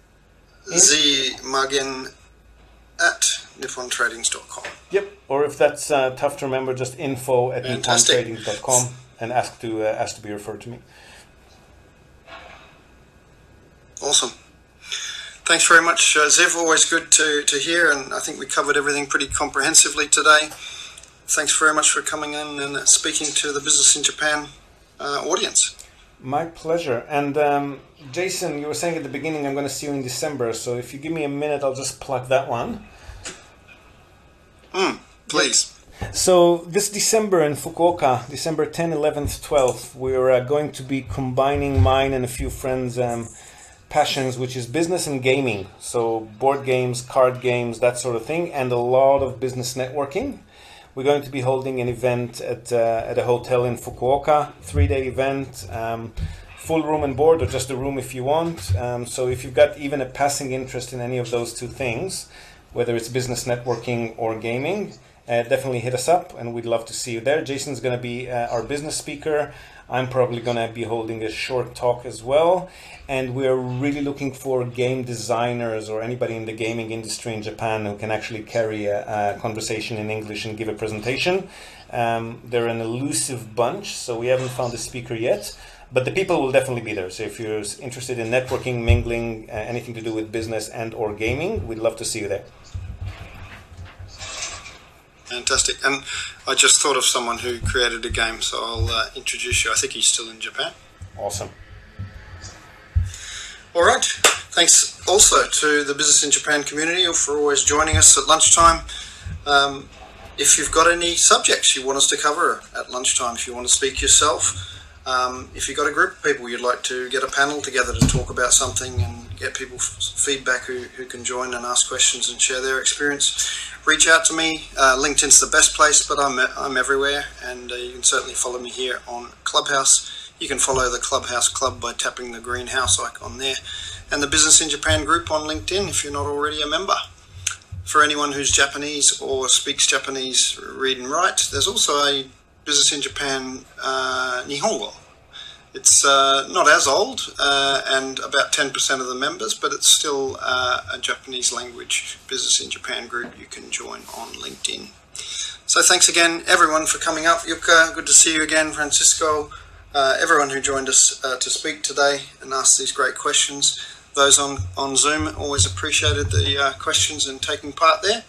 zmagen@nippontradings.com. Yep, or if that's tough to remember, just info@nippontradings.com and ask to be referred to me. Awesome. Thanks very much, Ziv. Always good to hear, and I think we covered everything pretty comprehensively today. Thanks very much for coming in and speaking to the Business in Japan audience. My pleasure. And Jason, you were saying at the beginning, I'm going to see you in December. So if you give me a minute, I'll just plug that one. Please. So this December in Fukuoka, December 10, 11th, 12th, we're going to be combining mine and a few friends' passions, which is business and gaming. So board games, card games, that sort of thing, and a lot of business networking. We're going to be holding an event at a hotel in Fukuoka, 3-day event, full room and board, or just a room if you want. So if you've got even a passing interest in any of those two things, whether it's business networking or gaming, definitely hit us up, and we'd love to see you there. Jason's going to be our business speaker. I'm probably going to be holding a short talk as well. And we're really looking for game designers or anybody in the gaming industry in Japan who can actually carry a conversation in English and give a presentation. They're an elusive bunch, so we haven't found a speaker yet. But the people will definitely be there. So if you're interested in networking, mingling, anything to do with business and or gaming, we'd love to see you there. Fantastic. And I just thought of someone who created a game, so I'll introduce you. I think he's still in Japan. Awesome. All right. Thanks also to the Business in Japan community for always joining us at lunchtime. If you've got any subjects you want us to cover at lunchtime, if you want to speak yourself, if you've got a group of people you'd like to get a panel together to talk about something and get people feedback who can join and ask questions and share their experience, reach out to me. LinkedIn's the best place, but I'm everywhere, and you can certainly follow me here on Clubhouse. You can follow the Clubhouse Club by tapping the green house icon there, and the Business in Japan group on LinkedIn if you're not already a member. For anyone who's Japanese or speaks Japanese, read and write, there's also a Business in Japan Nihongo. It's not as old and about 10% of the members, but it's still a Japanese language Business in Japan group you can join on LinkedIn. So thanks again, everyone, for coming up. Yuka, good to see you again. Francisco, everyone who joined us to speak today and asked these great questions. Those on Zoom, always appreciated the questions and taking part there.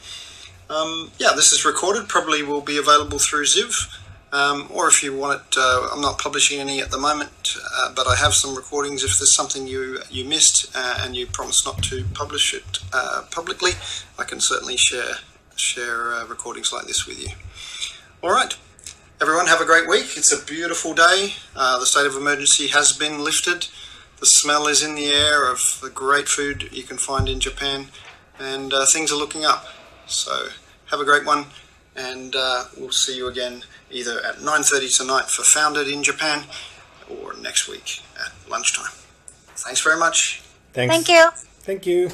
This is recorded, probably will be available through Ziv. Or if you want it, I'm not publishing any at the moment, but I have some recordings. If there's something you missed and you promise not to publish it publicly, I can certainly share recordings like this with you. All right, everyone, have a great week. It's a beautiful day. The state of emergency has been lifted. The smell is in the air of the great food you can find in Japan, and things are looking up. So have a great one, and we'll see you again either at 9:30 tonight for Founded in Japan or next week at lunchtime. Thanks very much. Thanks. Thank you. Thank you.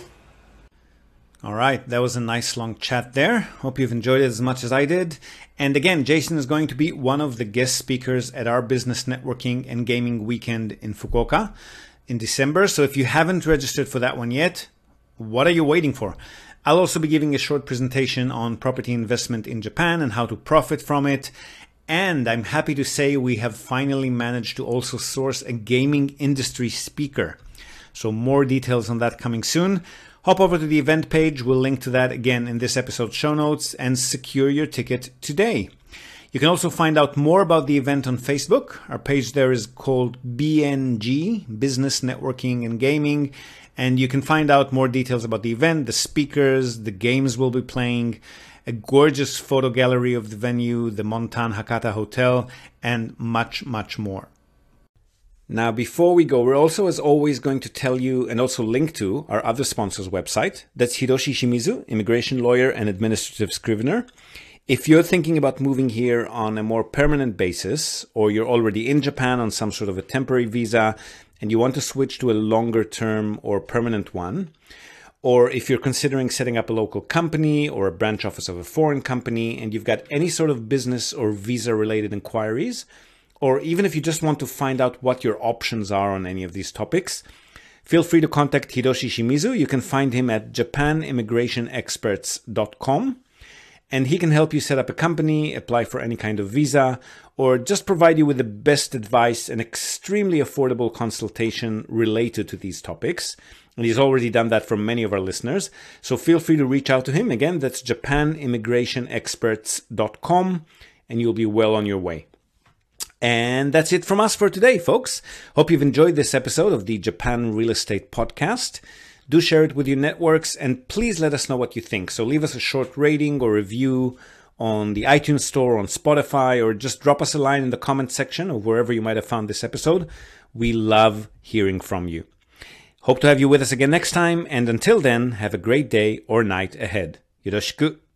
All right, that was a nice long chat there. Hope you've enjoyed it as much as I did. And again, Jason is going to be one of the guest speakers at our business networking and gaming weekend in Fukuoka in December. So if you haven't registered for that one yet, what are you waiting for? I'll also be giving a short presentation on property investment in Japan and how to profit from it. And I'm happy to say we have finally managed to also source a gaming industry speaker. So more details on that coming soon. Hop over to the event page. We'll link to that again in this episode's show notes and secure your ticket today. You can also find out more about the event on Facebook. Our page there is called BNG, Business Networking and Gaming. And you can find out more details about the event, the speakers, the games we'll be playing, a gorgeous photo gallery of the venue, the Montan Hakata Hotel, and much, much more. Now, before we go, we're also, as always, going to tell you and also link to our other sponsor's website. That's Hiroshi Shimizu, immigration lawyer and administrative scrivener. If you're thinking about moving here on a more permanent basis, or you're already in Japan on some sort of a temporary visa and you want to switch to a longer term or permanent one, or if you're considering setting up a local company or a branch office of a foreign company and you've got any sort of business or visa related inquiries, or even if you just want to find out what your options are on any of these topics, feel free to contact Hiroshi Shimizu. You can find him at japanimmigrationexperts.com, and he can help you set up a company, apply for any kind of visa, or just provide you with the best advice and extremely affordable consultation related to these topics. And he's already done that for many of our listeners. So feel free to reach out to him. Again, that's japanimmigrationexperts.com, and you'll be well on your way. And that's it from us for today, folks. Hope you've enjoyed this episode of the Japan Real Estate Podcast. Do share it with your networks, and please let us know what you think. So leave us a short rating or review on the iTunes Store, on Spotify, or just drop us a line in the comment section of wherever you might have found this episode. We love hearing from you. Hope to have you with us again next time, and until then, have a great day or night ahead. Yoroshiku.